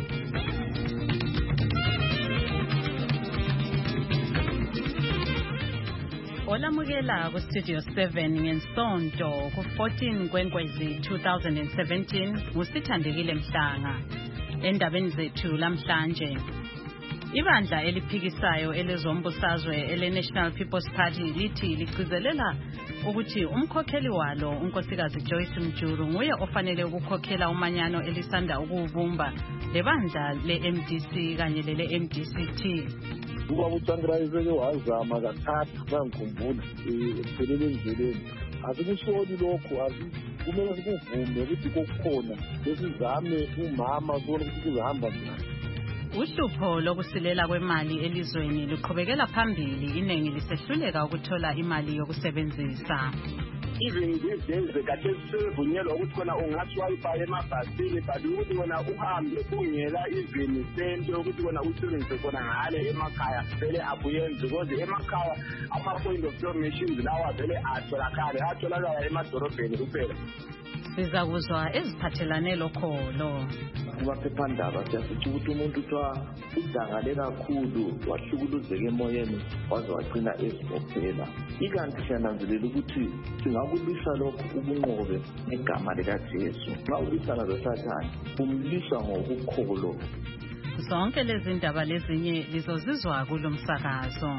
Olamukela ku-Studio seven ngensonto ku-fourteen Nkwenkwezi twenty seventeen nguSithandekile Mhlanga. Endabeni zethu lamhlanje, ibandla eliphikisayo elezombusazwe ele-National People's Party lithi ligcizelela ukuthi umkhokheli walo unkosikazi Joyce Mjuru nguye ofanele ukukhokhela umanyano elisanda ukuwubumba lebandla le-M D C kanye lele-M D C T. Ubaba uTsvangirai seke wazama kathathu ngangikhumbula ekuphelele endleleni. Asikusoli lokho, kumele sikuvume ukuthi kokukhona besizame umama sibone ukuthi kuzahamba njani. Uhlupho lokusilela kwemali elizweni luqhubekela phambili, iningi lisehluleka ukuthola imali yokusebenzisa. Even these days bekade sivunyelwa ukuthi khona ungaswipe emabhasini, but ukuthi wena uhambe ungela even sente ukuthi wena usebenzise khona ngale emakhaya vele akuyenzi, because emakhaya ama-point of sale machines lawa vele atholakale atholakala emadorobheni kuphela. Siza kuzwa eziphathelane lokholo. Kumaphephandaba siyasithi ukuthi umuntu kuthiwa udangale kakhulu wahlukuluzeka emoyeni waze wagcina ezibophela. Ikanti siyananzelela ukuthi singakulwisa lokhu ubunqobe negama likaJesu. Nxa ulwisana loSathane umlwisa ngokukholo. Zonke lezi ndaba lezinye lizozizwa kulo msakazo.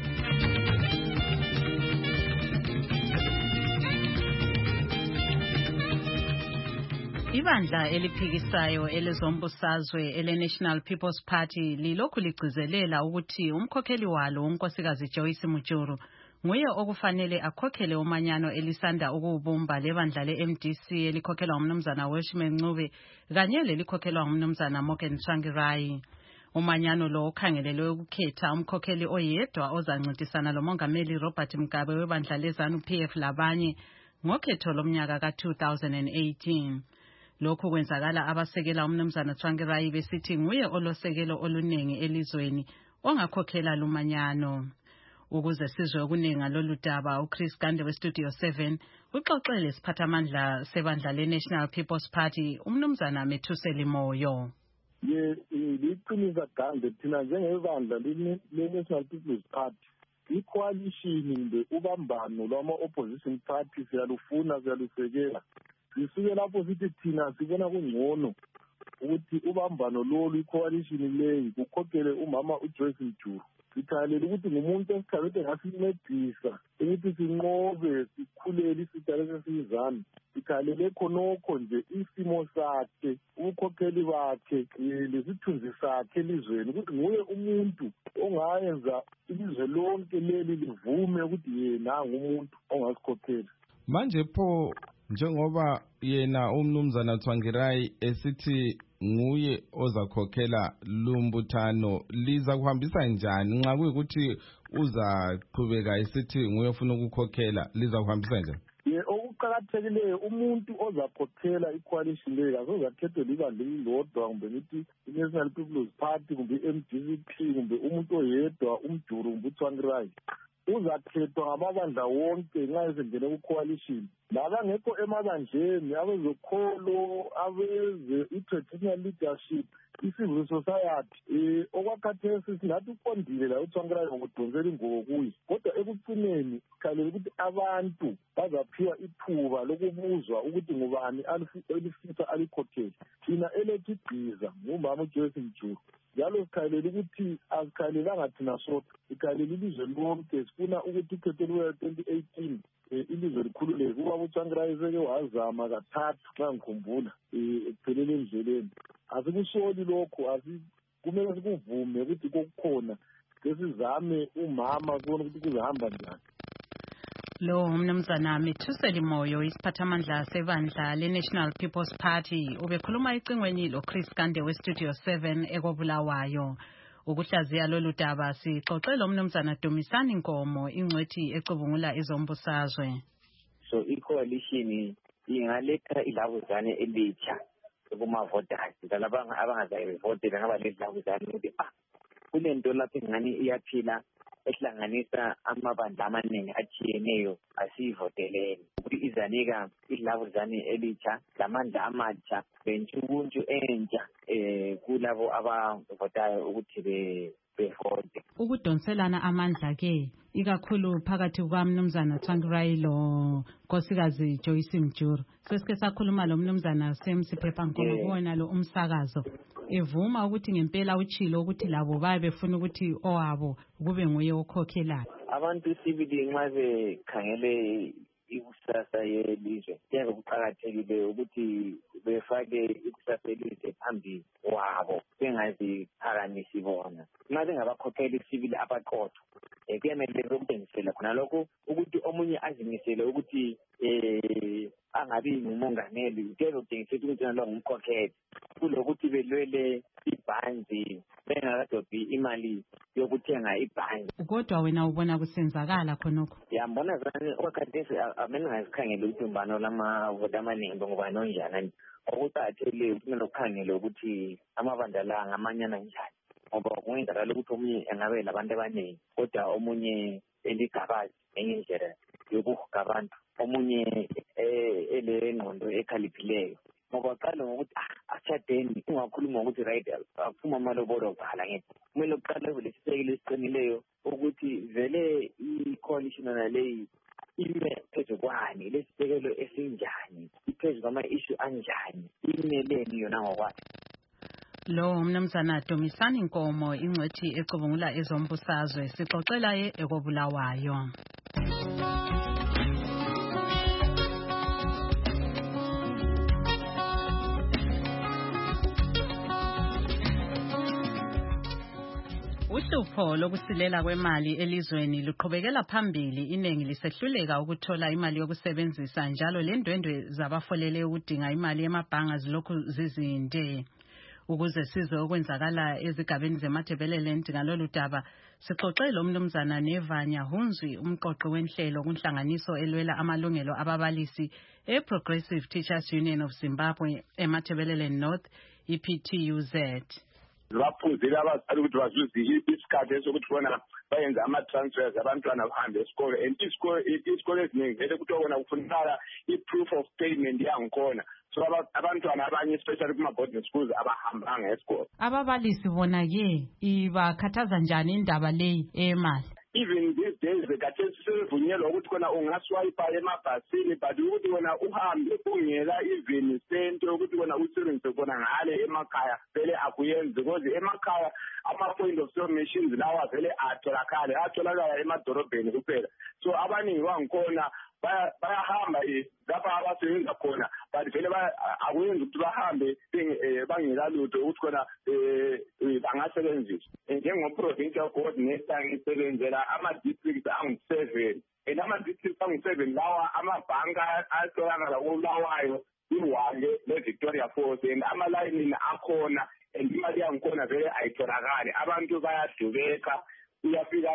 Ibandla eliphikisayo elezombusazwe ele-National People's Party lilokhu ligcizelela ukuthi umkhokheli walo unkosikazi Joyce Mjuru nguye okufanele akhokhele umanyano elisanda ukuwubumba lebandla le-M D C elikhokhelwa umnumzana Welshman Ncube kanye lelikhokhelwa umnumzana Morgan Tsvangirai. Umanyano lo ukhangelelwe ukukhetha umkhokheli oyedwa ozancintisana lomongameli Robert Mugabe webandla le-ZANU P F labanye ngokhetho lomnyaka ka two thousand eighteen. Lokhu kwenzakala abasekela umnumzana Tsvangirai besithi nguye olosekelo olunengi elizweni ongakhokhela lumanyano. Ukuze sizwe okuningi lolu daba, uChris Gande we-Studio seven uxoxele siphathamandla sebandla le-National People's Party umnumzana Methuseli Moyo. Ye liqiniso Gande, thina njengebandla le-National People's Party i-coalition kumbe ubambano lwama-opposition party siyalufuna, siyalusekela. Sisuke lapho sithi thina sibona kungcono ukuthi ubambano lolu i-coalition leyi kukhokhele umama uJoyce Mjuru. Sikhalela ukuthi ngumuntu esikhabethe ngasincedisa ukuthi sinqobe sikhulele isitha lesizana. Sikhalele khonokho nje isimo sakhe, ubukhokheli bakhe, lesithunzi sakhe elizweni, ukuthi nguye umuntu ongayenza ilizwe lonke leli livume ukuthi yena ngumuntu ongasikhokhela. Manje pho njengoba yena umnumzana Tsvangirai esithi nguye ozakhokhela lumbuthano, liza kuhambisa njani nxa kuyikuthi uzaqhubeka esithi nguye ofuna ukukhokhela, liza kuhambisa njani? Ye okuqakathekileyo umuntu ozakhokhela i-coalition leyo asozakhethwe libandla elilodwa kumbe ngithi i-National People's Party kumbe i-M D C P kumbe umuntu oyedwa uMjuru kumbe uTsvangirai. Uzakhethwa ngamabandla wonke nxa esengene ku-coalition. Labangekho emabandleni, abezokholo, abeze i-traditional leadership, i-civil society, okwakhathesi singathi uqondile la uTsvangirai ngokudonsela ingubo kuye. Kodwa ekucineni sikhalela ukuthi abantu bazaphiwa ithuba lokubuzwa ukuthi ngubani elifisa alikhokhele. Thina elethu igqiza ngumama uJoyce Mjuru. Njalo sikhalela ukuthi asikhalelanga thina sodwa, sikhalela ilizwe lonke. Sifuna ukuthi ukhetho lwe twenty eighteen ilizwe likhululeke. Ubaba uTsvangirai seke wazama kathathu xa ngikhumbula ekuphelele endleleni. Asikusoli lokho, kumele sikuvume ukuthi kokukhona kesizame umama kubona ukuthi kuzahamba njani. Lo umnumzana Mithuseli Moyo isiphathamandla sebandla le-National People's Party ubekhuluma icingweni lo Chris Kande we-Studio seven ekobulawayo. Ukuhlaziya lolu daba sixoxe lo mnumzana Dumisani Nkomo ingcwethi ecubungula ezombusazwe. So i-coalition ingaletha ilabuzane elitsha kuma-voters lalaba abangazayivotela ngaba lezi labuzane ukuthi ah kunento lapho ingane iyaphila ehlanganisa amabandla amaningi atshiyeneyo asiyivoteleni ukuthi izanika ilabuzane elitsha lamandla amatsha bentshukuntshu entsha eh kulabo abavotayo ukuthi be bevote. Ukudonselana amandla ke ikakhulu phakathi kukamnumzana Tsvangirai lo nkosikazi Joyce Mjuru. Sesike sakhuluma lo mnumzana Semsiphepha Nkomo kuwona lo umsakazo evuma ukuthi ngempela uchilo ukuthi labo babe befuna ukuthi owabo kube nguye okhokhelayo. Abantu sibili nxa bekhangele ikusasa yelizwe kuyabe kuqakathekile ukuthi befake ikusasa yelizwe phambili wabo bengaziphakamisi bona. Nxa bengabakhokheli sibili abaqotho kuyamele bekuntshengisela khona lokho ukuthi omunye azimisele ukuthi eh angabi ngumongameli kuyabe kutshengisela ukuthi lo ngumkhokheli kulokuthi belwele ibhanzi bengakadobhi imali yokuthenga ibhanzi. Kodwa wena ubona kusenzakala khonokho? Yambona zani okhathesi amene ngazikhangela ukuthi umbano lamavoti amaningi ngoba nonjani okuqakathekile kumele ukukhangele ukuthi amabandla la ngamanyana njani ngoba kungenzakala ukuthi omunye engabe labantu abaningi kodwa omunye eligabazi enye indlela yokuhuga abantu omunye ele ngqondo ekhaliphileyo ngoba qala ngokuthi achadeni ungakhuluma ngokuthi right aphuma amalobolo bhala ngithi kumele uqale kulesisekelo esiqinileyo ukuthi vele i-coalition naleyi ime phezu kwani lesisekelo esinjani iphezu kwama-issue anjani imeleni yona ngokwayo. Lo mnumzana Dumisani Nkomo ingcwethi ecubungula ezombusazwe sixoxela ye ekobulawayo. Uhlupho lokusilela kwemali elizweni luqhubekela phambili iningi lisehluleka ukuthola imali yokusebenzisa njalo lendwendwe zabafolele ukudinga imali emabhanga zilokhu zizinde. Ukuze sizwe okwenzakala ezigabeni zeMatabeleland ngalolu daba sixoxe lo mnumzana Nevanya Hunzwi umqoqi wenhlelo kunhlanganiso elwela amalungelo ababalisi eProgressive Teachers Union of Zimbabwe eMatabeleland North I P T U Z. Baphuzile abazali ukuthi bazuze isikhathi esokuthi bona bayenza ama-transfers abantwana bahambe esikole and isikole isikole eziningi vele kuthi wona kufunakala i-proof of payment yangikhona so abantwana abanye especially kuma-boarding schools abahambanga esikole. Ababalisi bona ke ibakhathaza njani indaba leyi eyemali? Even these days bekade sisevunyelwa ukuthi khona ungaswipa emabhasini but ukuthi wena uhambe ungela even sento ukuthi wena usebenzise khona ngale emakhaya vele akuyenzi because emakhaya ama-point of sale machines lawa vele atholakale atholakala emadorobheni kuphela so abaningi bangikhona bayahamba lapha abasebenza khona but vele akuyenzi ukuthi bahambe bangelalutho ukuthi khona bangasebenzisa. Njengo-provincial coordinator ngisebenzela ama-districts angu-seven and ama-districts angu-seven lawa amabhanka atholakala kulawayo i-one le-Victoria Falls and amalayinini akhona and imali yangikhona vele ayitholakali abantu bayadubeka uyafika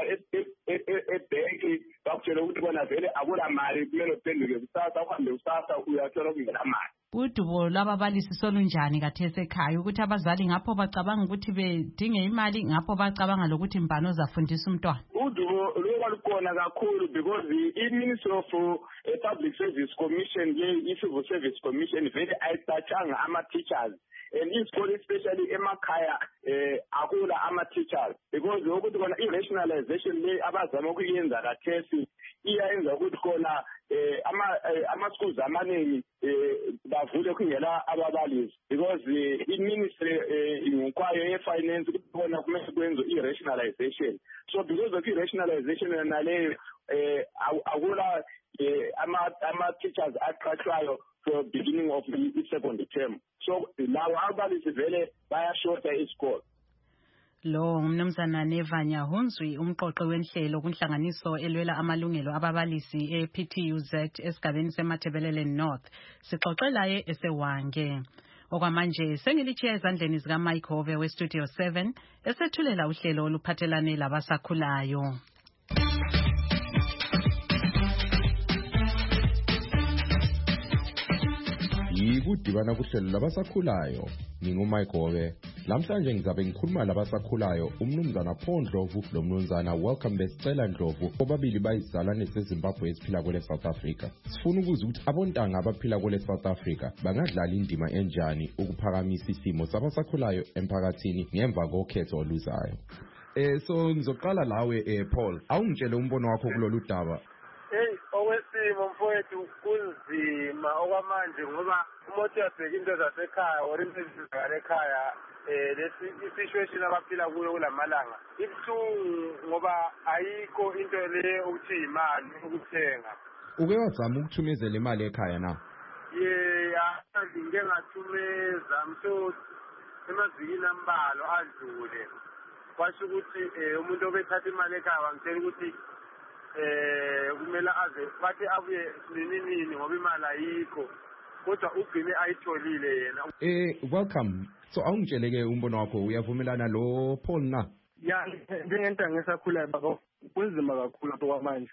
ebhenki bakutshela ukuthi bona vele akula mali kumele uphenduke kusasa uhambe kusasa uyathola kungela mali. Udubo lwababalisi solunjani kathesi ekhaya ukuthi abazali ngapho bacabanga ukuthi bedinge imali ngapho bacabanga lokuthi mbano zafundisa umntwana? Udubo luba lukhona kakhulu because i-Ministry of uh, Public Service Commission le i-Civil Service Commission vele ayithatshanga ama-teachers and isikole especially emakhaya eh akula ama-teachers because ukuthi kona i-rationalization le abazama ukuyenza kathesi iyayenza ukuthi khona eh ama ama-schools amaningi eh bavule kungela ababalisi because i-ministry ingukwayo ye-finance ukuthi khona kumele kwenze i-rationalization so because of i-rationalization naleyo eh akula ama-teachers aqashwayo for beginning of the second term so lawo ababalisi vele bayashota isikole. Lo umnumzana Nevanya Hunzwi umqoqi wenhlelo kunhlanganiso elwela amalungelo ababalisi e-P T U Z esigabeni seMatabeleland North. Sixoxelaye esewange. Okwamanje sengilitshiya ezandleni zika Mike Hove we Studio seven esethulela uhlelo oluphathelane labasakhulayo. Yikudibana kuhlelo labasakhulayo. Ngingumike Hove. Lamhlanje ngizabe ngikhuluma labasakhulayo umnumzana Paul Ndlovu lomnumzana Welcome Besicela Ndlovu obabili bayizalwane zeZimbabwe eziphila kwele South Africa. Sifuna ukuza ukuthi abontanga abaphila kwele South Africa bangadlala indima enjani ukuphakamisa isimo sabasakhulayo emphakathini ngemva kokhetho oluzayo. Eh so ngizoqala lawe eh Paul, awungitshele umbono wakho kulolu daba. Hey, okwesimo mfowethu kunzima okwamanje ngoba umothi yabheka into zasekhaya or impilo ekhaya eh lesi situation abaphila kuyo kulamalanga ibuhlungu ngoba ayikho into le ukuthi imali ukuthenga. Uke wazama ukuthumezela imali ekhaya na? Yeah, ngike ngathumeza mso emazikini ambalo adlule. Kwasho ukuthi umuntu obethatha imali ekhaya wangitshela ukuthi eh kumele aze bathi abuye nini nini ngoba imali ayikho kodwa ugcine ayitholile yena. Eh welcome. So awungitsheleke umbono wakho uyavumelana lo Paul na? Ya njengento ngisakhula baba kunzima kakhulu lapho kwamanje.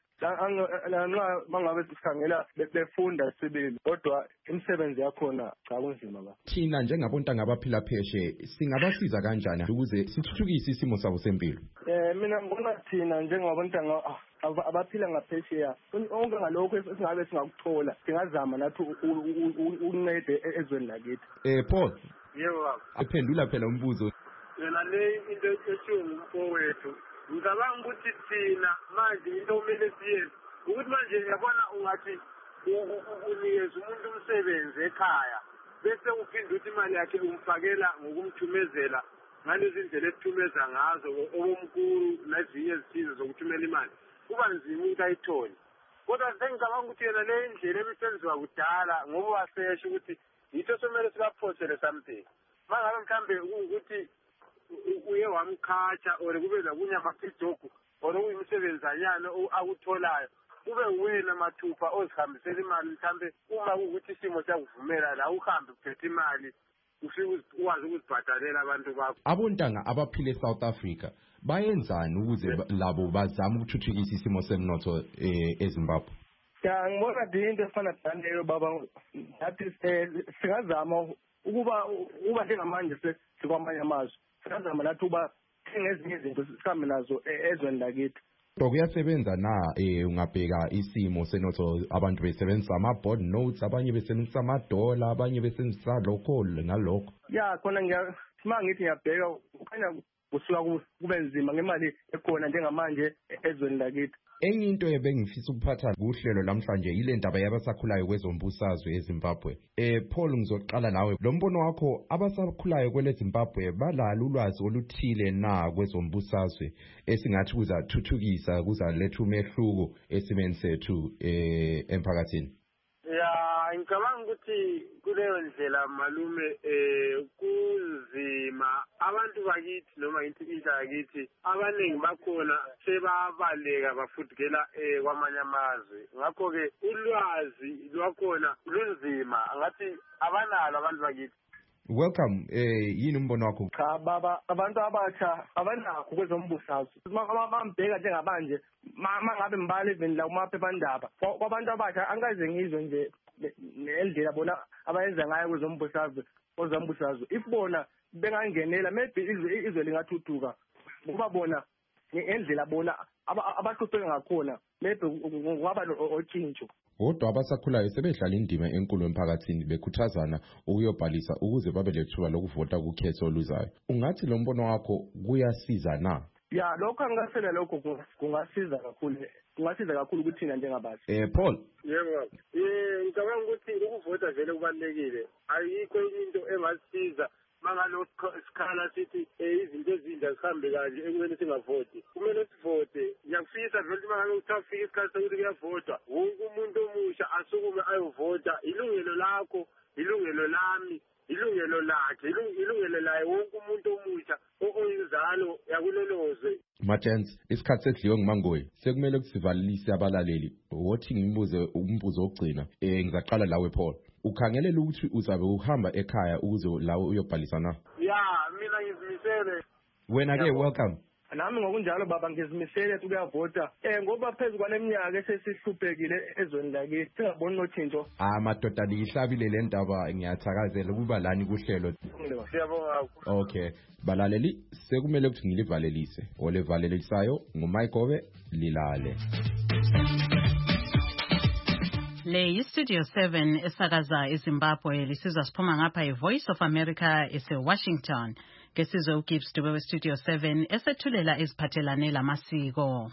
Lanxa mangabe sikhangela befunda sibili kodwa imisebenzi yakhona cha kunzima ba. Thina njengabontanga abaphila pheshe singabasiza kanjani ukuze sithuthukise isimo sabo sempilo? Eh mina ngibona thina njengabontanga abaphila ngaphesheya onke ngalokho esingabe singakuthola singazama nathi ukuncede ezweni lakithi. Eh Paul. Yebo baba. Ephendula phela umbuzo. Yena le into ethiwa ngumfowethu ngicabanga ukuthi thina manje into omele siyenze ukuthi manje yabona ungathi unikeza umuntu umsebenzi ekhaya bese uphinde uthi imali yakhe umfakela ngokumthumezela ngalezi ndlela esithumeza ngazo okomkhulu nezinye izithizo zokuthumela imali kuba nzima ukuthi ayithole kodwa sengicabanga ukuthi yena le ndlela ebisenziwa kudala ngoba wasesha ukuthi yitho somele sibaphosele something mangabe mhlambe ukuthi uye wamkhatsha or kube lakunyama idogu or uyimsebenzanyana akutholayo kube wena mathupha ozihambisela imali mhlambe uma ukuthi isimo siyakuvumela la uhambe uphethe imali ufike ukwazi ukuzibhadalela abantu bakho. Abontanga abaphile eSouth Africa bayenzani ukuze labo bazama ukuthuthukisa isimo semnotho eZimbabwe? Ya ngibona into efana naleyo baba ngathi singazama ukuba uba njengamanje sikwamanye amazwe sizama nathi uba ngezinye izinto sihambe nazo ezweni lakithi. Kuyasebenza na eh ungabheka isimo senotho abantu besebenzisa ama board notes abanye besebenzisa ama dollar abanye besebenzisa lokho ngalokho? Ya khona ngiya mangithi ngiyabheka ukhanya kusuka kube nzima ngemali ekhona njengamanje ezweni lakithi. Enye into ebengifisa ukuphatha kuhlelo lamhlanje ile ndaba yabasakhulayo kwezombusazwe eZimbabwe. Eh Paul ngizoqala nawe. Lo mbono wakho abasakhulayo kwele Zimbabwe balalo ulwazi oluthile na kwezombusazwe esingathi kuzathuthukisa kuzaletha umehluko esimeni sethu eh emphakathini? Ya ngicabanga ukuthi kuleyo ndlela malume eh kuzima abantu bakithi noma into yakithi abaningi bakhona sebabaleka bafudukela eh kwamanye amazwe ngakho ke ulwazi lwakhona lunzima ngathi abanalo abantu bakithi. Welcome eh yini umbono wakho? Cha baba abantu abasha abanakho kwezombusazwe bambheka njengabanje mangabe mbali even la kumaphephandaba kwabantu abasha angikaze ngizwe nje nendlela bona abayenza ngayo kwezombusazwe ozombusazwe if bona bengangenela maybe izwe izwe lingathuthuka ngoba bona ngendlela bona abahlupheka ngakhona maybe ngaba otshintsho. Kodwa abasakhulayo sebedlala indima enkulu emphakathini bekhuthazana ukuyobhalisa ukuze babe lethuba lokuvota kukhetho oluzayo. Ungathi lo mbono wakho kuyasiza na? Ya lokho angasela lokho kungasiza kakhulu kungasiza kakhulu ukuthi thina njengabantu. Eh Paul. Yebo. Eh ngicabanga ukuthi ukuvota vele kubalekile. Ayikho into engasiza mangalo sikhala sithi izinto ezinhle zihambe kanje ekumele singavoti. Kumele sivote. Ngiyafisa vele mangalo uthafika isikhathi sokuthi kuyavotwa. Wonke umuntu omusha asukume ayovota. Ilungelo lakho, ilungelo lami, ilungelo lakhe, ilungelo laye wonke umuntu omusha kuyinzalo yakulelozwe. Matshens, isikhathi sedliwe ngumangoyi. Sekumele kusivalelise abalaleli. Wothi ngimbuze umbuzo ogcina. Eh ngizaqala lawe Paul. Ukhangelela ukuthi uzabe uhamba ekhaya ukuze lawe uyobhalisa na? Ya, mina ngizimisele. Wena ke welcome. Nami ngokunjalo baba ngizimisele ukuyavota. Eh ngoba phezulu kwaneminyaka esesihluphekile ezweni lakithi singaboni nothinto. Ah madoda lihlabile le ndaba ngiyathakazela ukuba lani kuhlelo. Siyabonga. Okay. Balaleli sekumele ukuthi ngilivalelise. Olevalelisayo nguMayigobe Lilale. Le yi-Studio seven esakaza eZimbabwe lisizwa siphuma ngapha i-Voice of America ese-Washington. Ngesizwe uGibbs Dube we-Studio seven esethulela eziphathelane lamasiko.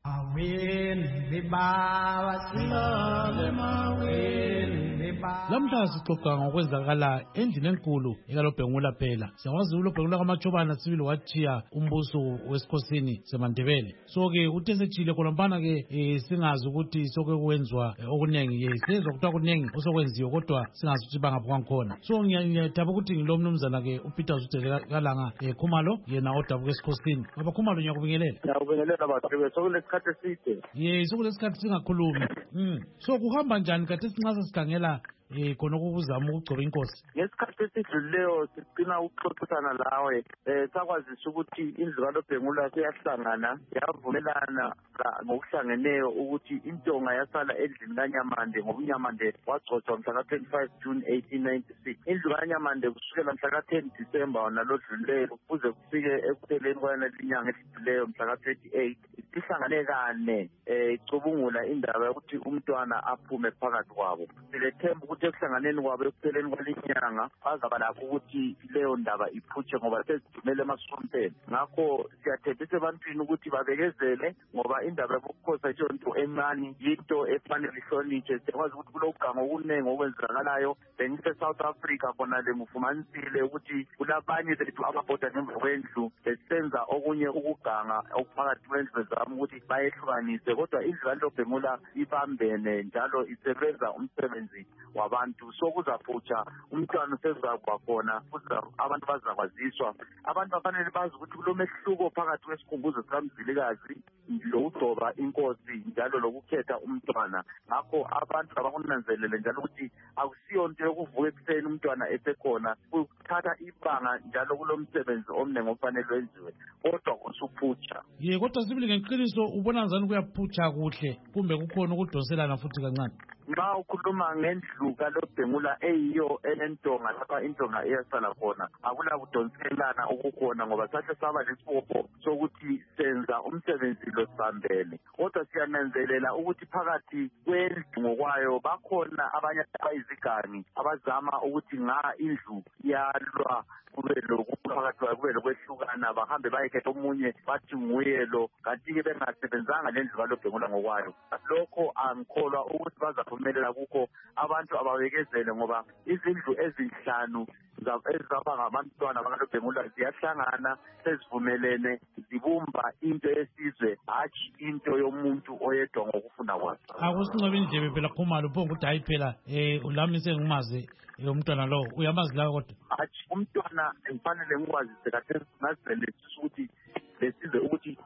Lamhla sixoxa ngokwenzakala endlini enkulu ekalobhengula phela. Siyakwazi ulobhengula kaMachobana sibili wathiya umbuso wesikhosini seMandebele. So ke uthe sethile khonapana ke singazi ukuthi soke kuwenzwa okunengi ye sezwe kuthiwa kunengi osokwenziwe kodwa singazi ukuthi bangaphi kwangikhona. So ngiyadaba ukuthi ngilomnumzana ke uPeter Zudele kalanga Khumalo yena odabuka esikhosini. Baba Khumalo ngiyakubingelela. Ngiyakubingelela bathu sokulesikhathi eside. Ye sokulesikhathi singakhulumi. Mm. So kuhamba njani kade singaze sikhangela eh khona ukuzama ukugcoba inkosi? Ngesikhathi esidlulileyo sigcina ukuxoxisana lawe eh sakwazisa ukuthi indlu kaLobhengula siyahlangana yavumelana ngokuhlangeneyo ukuthi intonga yasala endlini kaNyamande ngobunyamande wagcotshwa mhla ka twenty-five June eighteen ninety-six. Indlu kaNyamande kusukela mhla ka ten December wanalodlulileyo kuze kufike ekupheleni kwalelinyanga edlulileyo mhla ka twenty-eight sihlangane kane eh icubungula indaba yokuthi umntwana aphume phakathi kwabo. Silethemba ukuthi ekuhlanganeni kwabo ekupheleni kwalinyanga bazaba lapho ukuthi leyo ndaba iphutshe ngoba sezidumele emasontweni. Ngakho siyathembisa ebantwini ukuthi babekezele ngoba indaba yokukhosa into emani yinto efanele ihlonitshe. Sikwazi ukuthi kulokugango okuningi okwenzakalayo bengise South Africa khona le ngufumanisile ukuthi kulabanye bethu ababhoda ngemva kwendlu besenza okunye ukuganga okuphakathi kwendlu zami ukuthi bayehlukanise kodwa indlu kaLobhengula ibambene njalo isebenza umsebenzi wabantu. So kuzaphutsha umntwana usezakuba khona abantu bazakwaziswa. Abantu bafanele bazi ukuthi kulomehluko phakathi kwesikhumbuzo sikamzilikazi lokugcoba inkosi njalo lokukhetha umntwana. Ngakho abantu abakunanzelele njalo ukuthi akusiyo into yokuvuka ekuseni umntwana esekhona kuthatha ibanga njalo kulomsebenzi omningi ofanele wenziwe kodwa usuphutsha. Ye kodwa sibili ngeqiniso ubona njani kuyaphutsha kuhle kumbe kukhona ukudoselana futhi kancane? Nxa ukhuluma ngendlu kaLobhengula eyiyo enentonga lapha intonga eyasala khona akula kudonselana okukhona ngoba sahle saba lesibopho sokuthi senza umsebenzi lo sambele. Kodwa siyananzelela ukuthi phakathi kwendlu ngokwayo bakhona abanye abayizigangi abazama ukuthi nga indlu yalwa kube lokuphakathi kube lokwehlukana bahambe bayekhetha omunye bathi nguye lo kanti-ke bengasebenzanga le ndlu kaLobhengula ngokwayo. Lokho angikholwa ukuthi bazaphumelela kukho. Abantu ababekezele ngoba izindlu ezinhlanu ezizaba ngabantwana bakaLobhengula ziyahlangana sezivumelene zibumba into yesizwe hatshi into yomuntu oyedwa ngokufuna kwakhe. Akusinqobe indlebe phela Khumalo pho ukuthi hayi phela eh ulami sengimazi umntwana lo uyamazi la kodwa hatshi umntwana ngifanele ngikwazise kade ngazelethisa ukuthi lesizwe ukuthi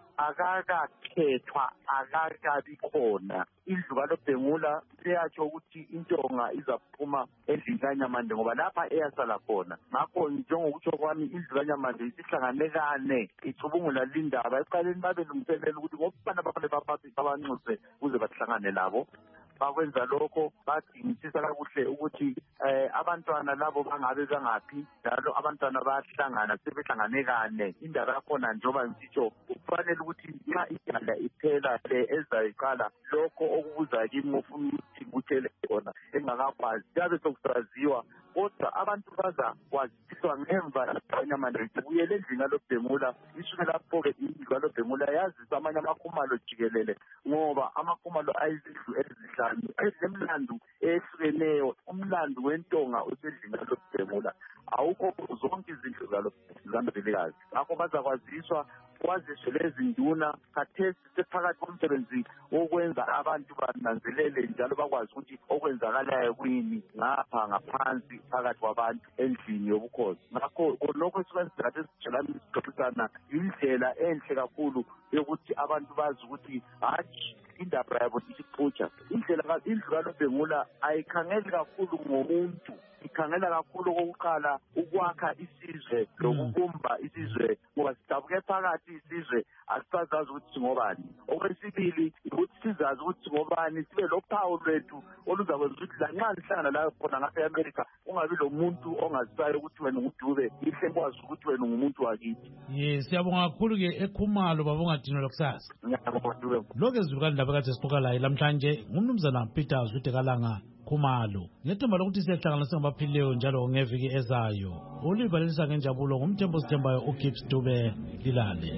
akakakhethwa akakabi khona. Indlu kaLobhengula seyatsho ukuthi intonga izaphuma endlini kaNyamande ngoba lapha eyasala khona. Ngakho njengokutsho kwami indlu kaNyamande isihlangane kane icubungula lindaba ekuqaleni babe lumselela ukuthi ngobani bafanele baphathi abanxuse kuze bahlangane labo. Bakwenza lokho badingisisa kakuhle ukuthi eh abantwana labo bangabe bangaphi njalo abantwana bayahlangana sebehlangane kane. Indaba yakhona njengoba ngisitsho kufanele ukuthi nxa idala iphela le ezayiqala lokho okubuza kimi ofuna ukuthi kuthele khona engakakwazi yabe sokusaziwa kodwa abantu baza kwaziswa ngemva kaNyamande kuyele endlini kaLobhengula isuke lapho-ke indlu kaLobhengula yazisa amanye amakhumalo jikelele ngoba amakhumalo ayizindlu ezihlanu ezinemlando ehlukeneyo. Umlando wentonga usendlini kaLobhengula awukho zonke izindlu kaLobhengula. zikambelekazi. Ngakho bazakwaziswa kwaziswe lezi nduna khathesi sephakathi komsebenzi wokwenza abantu bananzelele njalo bakwazi ukuthi okwenzakalayo kuyini ngapha ngaphansi phakathi kwabantu endlini yobukhosi. Ngakho lokho esikwenza khathesi sijelani sixoxisana indlela enhle kakhulu yokuthi abantu bazi ukuthi hatshi indaba yabo isiphutsha. Indlela indlu kaNobhengula ayikhangeli kakhulu ngomuntu, ikhangela kakhulu okokuqala ukwakha isizwe lokubumba isizwe ngoba sidabuke phakathi isizwe asisazazi ukuthi singobani. Okwesibili ukuthi sizazi ukuthi singobani, sibe lophawu lwethu oluzakwenza ukuthi lanxa lihlangana la khona ngapha e-America ungabi lo muntu ongazisayo ukuthi wena ungudube, ihle kwazi ukuthi wena ungumuntu wakithi. Yes, siyabonga kakhulu-ke eKhumalo babongadinelwa kusasa. Lokhu ezulu kandaba kade sixoxa laye lamhlanje ngumnumzana Peter Zudekalanga Khumalo. Ngethemba lokuthi siyahlanganisa ngabaphilileyo njalo ngeviki ezayo. Ulibalelisa ngenjabulo ngumthembo sithembayo uGibbs Dube Lilale.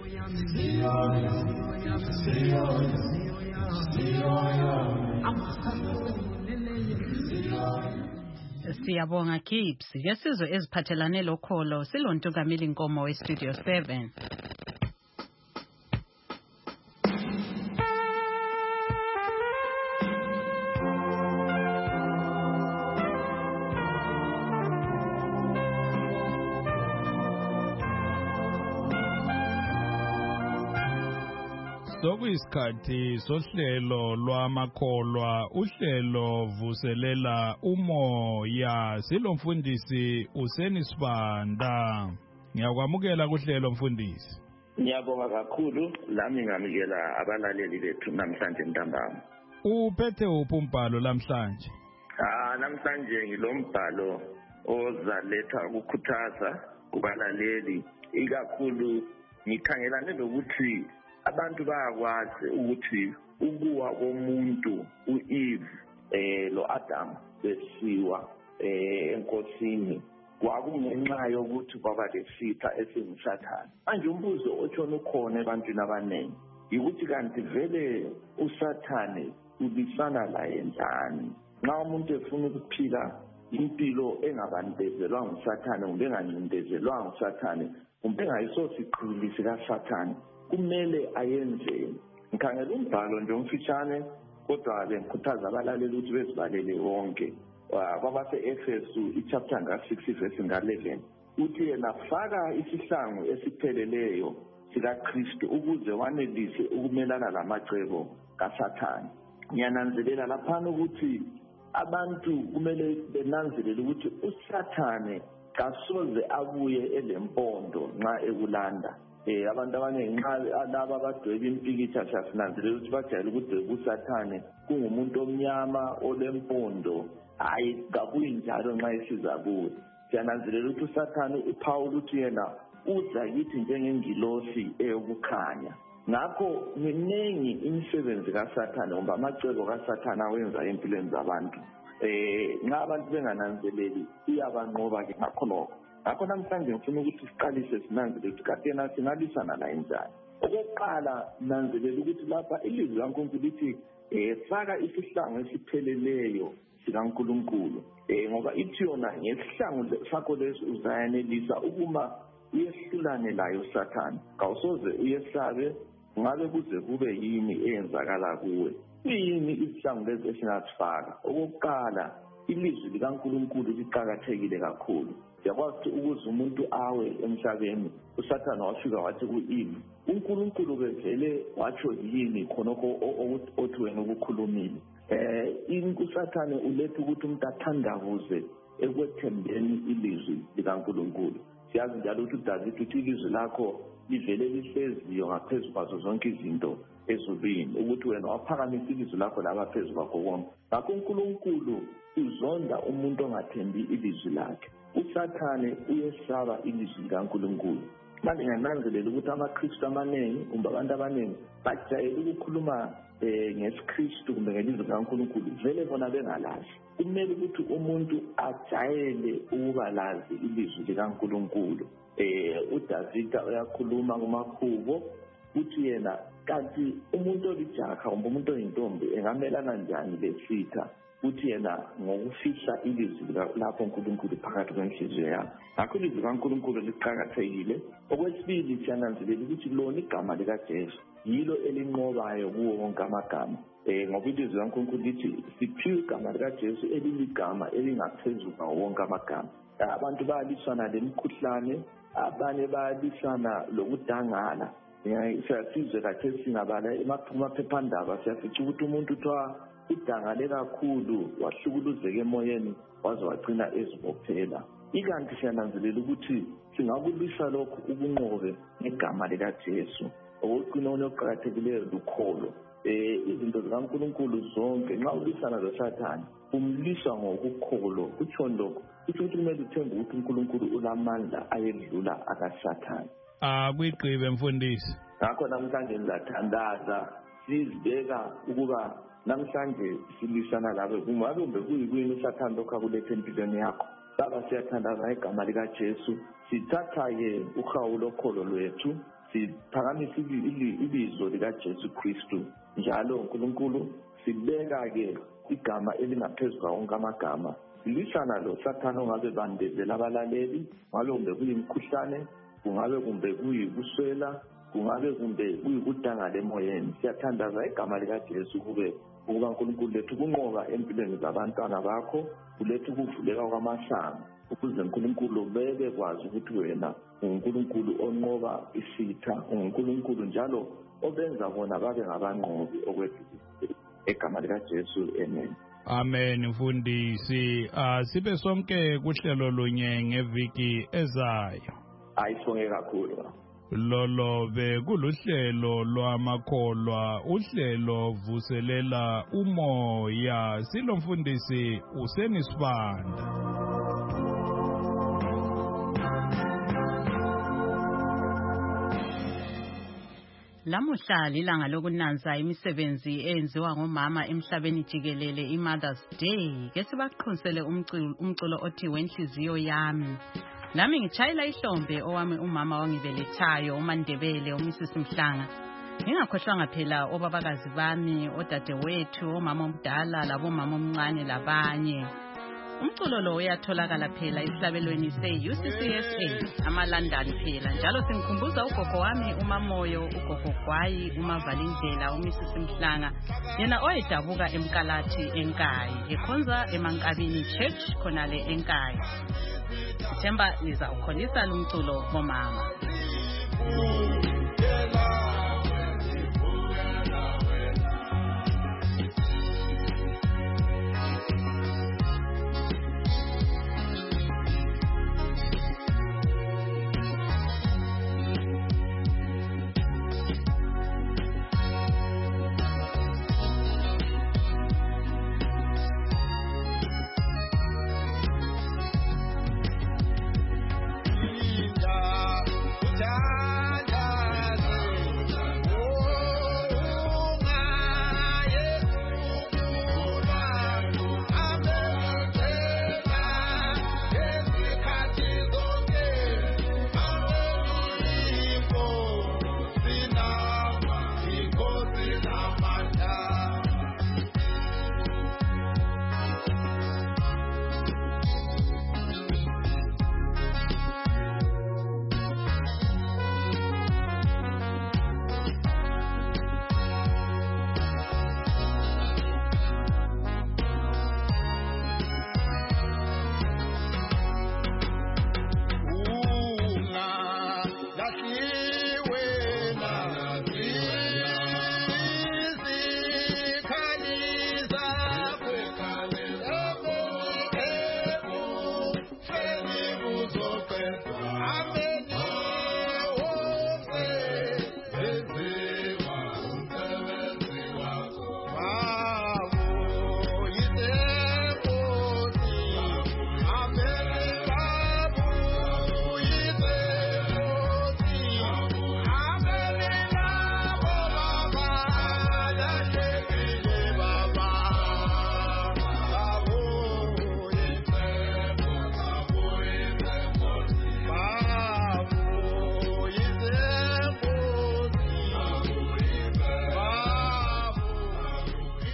Siyabonga Gibbs. Yesizwe eziphathelane lokholo silontukamili Nkomo we Studio seven. Sokuyisikhathi sohlelo lwamakholwa, uhlelo vuselela umoya. Silomfundisi Useni Sibanda. Ngiyakwamukela kuhlelo mfundisi. Ngiyabonga kakhulu, lami ngamukela abalaleli bethu namhlanje ntambama. Uphethe uphi umbhalo namhlanje? Ah, namhlanje ngilombhalo ozaletha ukukhuthaza kubalaleli, ikakhulu ngikhangelane nokuthi abantu bayakwazi ukuthi ukuwa komuntu uEve eh lo Adam besiwa eh enkosini kwakungenxa yokuthi kwaba lesitha esingusathane. Manje umbuzo otshona ukhona ebantwini abaningi ukuthi kanti vele usathane ubisana laye njani? Nxa umuntu efuna ukuphila impilo engabandezelwa ngusathane kumbe engancindezelwa ngusathane kumbe engayisosiqhili sikasathane, kumele ayenzeni? Ngikhangela umbhalo nje umfishane kodwa ke ngikhuthaza abalaleli ukuthi bezibalele wonke. Kwabase-Efesu ichapter nga-six verse nga-eleven uthi yena faka isihlangu esipheleleyo sikaKristu ukuze wanelise ukumelana lamacebo kaSathane. Ngiyananzelela laphana ukuthi abantu kumele benanzelele ukuthi uSathane kasoze abuye elempondo nxa ekulanda. Eh abantu abaningi nxa laba abadweba impikitsha siyasinanzelela ukuthi bajayele ukudweba uSathane kungumuntu omnyama olempondo. Hayi kabuyi njalo nxa esiza kuwe. Siyananzelela ukuthi uSathane uPaul uthi yena uza kithi njengengilosi eyokukhanya. Ngakho miningi imisebenzi kaSathane ngoba amacebo kaSathane awenza empilweni zabantu. Eh nxa abantu bengananzeleli iyabanqoba ke ngakho lokho. Ngakho namhlanje ngifuna ukuthi siqalise sinanzelele ukuthi kade yena singalwisana naye njani. Okokuqala nanzelela ukuthi lapha ilizwi laNkulunkulu lithi eh faka isihlangu esipheleleyo sikaNkulunkulu. Eh ngoba ithi yona ngesihlangu sakho lesi uzayanelisa ukuma uyehlulane layo uSathane. Kawusoze uyesabe ngabe kuze kube yini eyenzakala kuwe. Yini isihlangu lesi esingasifaka? Okokuqala ilizwi likaNkulunkulu liqhakathekile kakhulu. Yakwazi ukuze umuntu awe emhlabeni uSathane wafika wathi kuEve uNkulunkulu bevele watsho yini khonokho othi wena ukukhulumile. Eh inkuSathane ulethe ukuthi umuntu athandabuze ekwethembeni ilizwi likaNkulunkulu. Siyazi njalo ukuthi uDavid uthi ilizwi lakho livele lihleziyo ngaphezu kwazo zonke izinto ezulwini, ukuthi wena waphakamisa ilizwi lakho laba phezu kwakho konke. Ngakho uNkulunkulu uzonda umuntu ongathembi ilizwi lakhe. uSathane uyesaba ilizwi likaNkulunkulu. Manje ngiyananzelela ukuthi amaKristu amaningi kumbe abantu abaningi bajayele ukukhuluma eh ngesiKristu kumbe ngelizwi likaNkulunkulu vele bona bengalazi. Kumele ukuthi umuntu ajayele ukuba lazi ilizwi likaNkulunkulu. Eh uDavid uyakhuluma kumakhubo uthi yena kanti umuntu olijaha kumbe umuntu oyintombi engamelana njani lesitha uthi yena ngokufihla ilizwi lapho uNkulunkulu phakathi kwenhliziyo yakhe. Ngakho ilizwi kaNkulunkulu liqhakathekile. Okwesibili siyananzelela ukuthi lona igama likaJesu yilo elinqobayo kuwo wonke amagama. Eh ngoba ilizwi kaNkulunkulu lithi siphiwe igama likaJesu eliligama elingaphezulu kwawo wonke amagama. Abantu bayalisana lemikhuhlane, abanye bayalisana lokudangala. Siyasizwe kathesi singabala emaphephandaba siyafica ukuthi umuntu uthiwa udangale kakhulu wahlukuluzeka emoyeni waze wagcina ezibophela. Ikanti siyananzelela ukuthi singakulwisa lokhu ubunqobe ngegama likaJesu. Okuqina okuqhakathekileyo lukholo. Eh izinto zikaNkulunkulu zonke nxa ulwisana loSathane umlisa ngokukholo. Kutsho lokho ukuthi kumele uthembe ukuthi uNkulunkulu ulamandla ayedlula akaSathane. Ah kuyigqibe mfundisi. Ngakho namhlanje ngizathandaza sizibeka ukuba namhlanje silwisana labo kungabe kumbe kuyini uSathane lokho akulethe empilweni yakho. Baba siyathandaza igama likaJesu. Sithatha ke uhawu lokholo lwethu siphakamisa ibizo likaJesu Kristu. Njalo uNkulunkulu sibeka ke igama elingaphezulu kwawonke amagama. Silwisana lo Sathane ongabe bandezela abalaleli, ngabe kumbe kuyimkhuhlane, kungabe kumbe kuyikuswela, kungabe kumbe kuyikudangala emoyeni. Siyathandaza igama likaJesu kube ukuba uNkulunkulu lethu kunqoba empilweni zabantwana bakho, ulethu ukuvuleka kwamasango ukuze uNkulunkulu bebe kwazi ukuthi wena uNkulunkulu onqoba isitha, uNkulunkulu njalo obenza bona babe ngabanqobi okwethu egama likaJesu. Amen. Amen mfundisi. Asibe sonke kuhlelo lunye ngeviki ezayo. Ayisonge kakhulu. Lolo bekuluhlelo lwamakholwa, uhlelo vuselela umoya. Silo mfundisi uSenisibanda. Lamuhla lilanga lokunanza imisebenzi eyenziwa ngomama emhlabeni jikelele iMother's Day. Ke sibaqhunsele umculo umculo othi wenhliziyo yami. Nami ngitshayela ihlombe owami umama wangibelethayo uMandebele uMisisi Mhlanga. Ngingakhohlwanga phela obabakazi bami, odadewethu, omama omdala labo mama omncane labanye. Umculo lo uyatholakala phela esihlabelweni se-U C C S A ama-London phela. Njalo singikhumbuza ugogo wami uMamoyo, ugogo Gwayi, uMavalindlela, uMisisi Mhlanga, yena oyedabuka eMkalathi eNkayi, ekhonza eMankabini Church khonale eNkayi. Sithemba liza ukhonisa lumculo bomama. Uthanda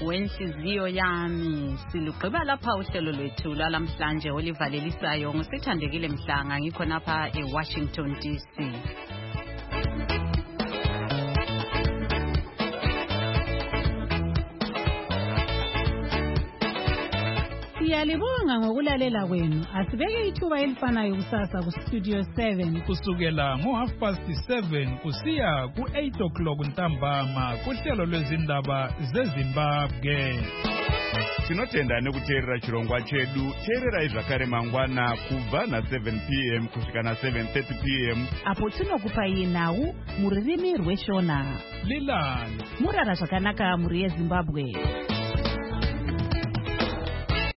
wenhliziyo yami. Silugqiba lapha uhlelo lwethu lwalamhlanje olivalelisayo ngusithandekile Mhlanga ngikho napha eWashington D C. Siyalibonga ngokulalela kwenu. Asibeke ithuba elifanayo kusasa ku Studio seven kusukela ngo half past seven kusiya ku eight o'clock ntambama kuhlelo lwezindaba zeZimbabwe. Tinotenda nekuteerera chirongwa chedu. Teererai zvakare mangwana kubva na seven p m kusvika na seven thirty p m apo tinokupai nhau muririmi rweshona. Lilani murara zvakanaka muri yeZimbabwe.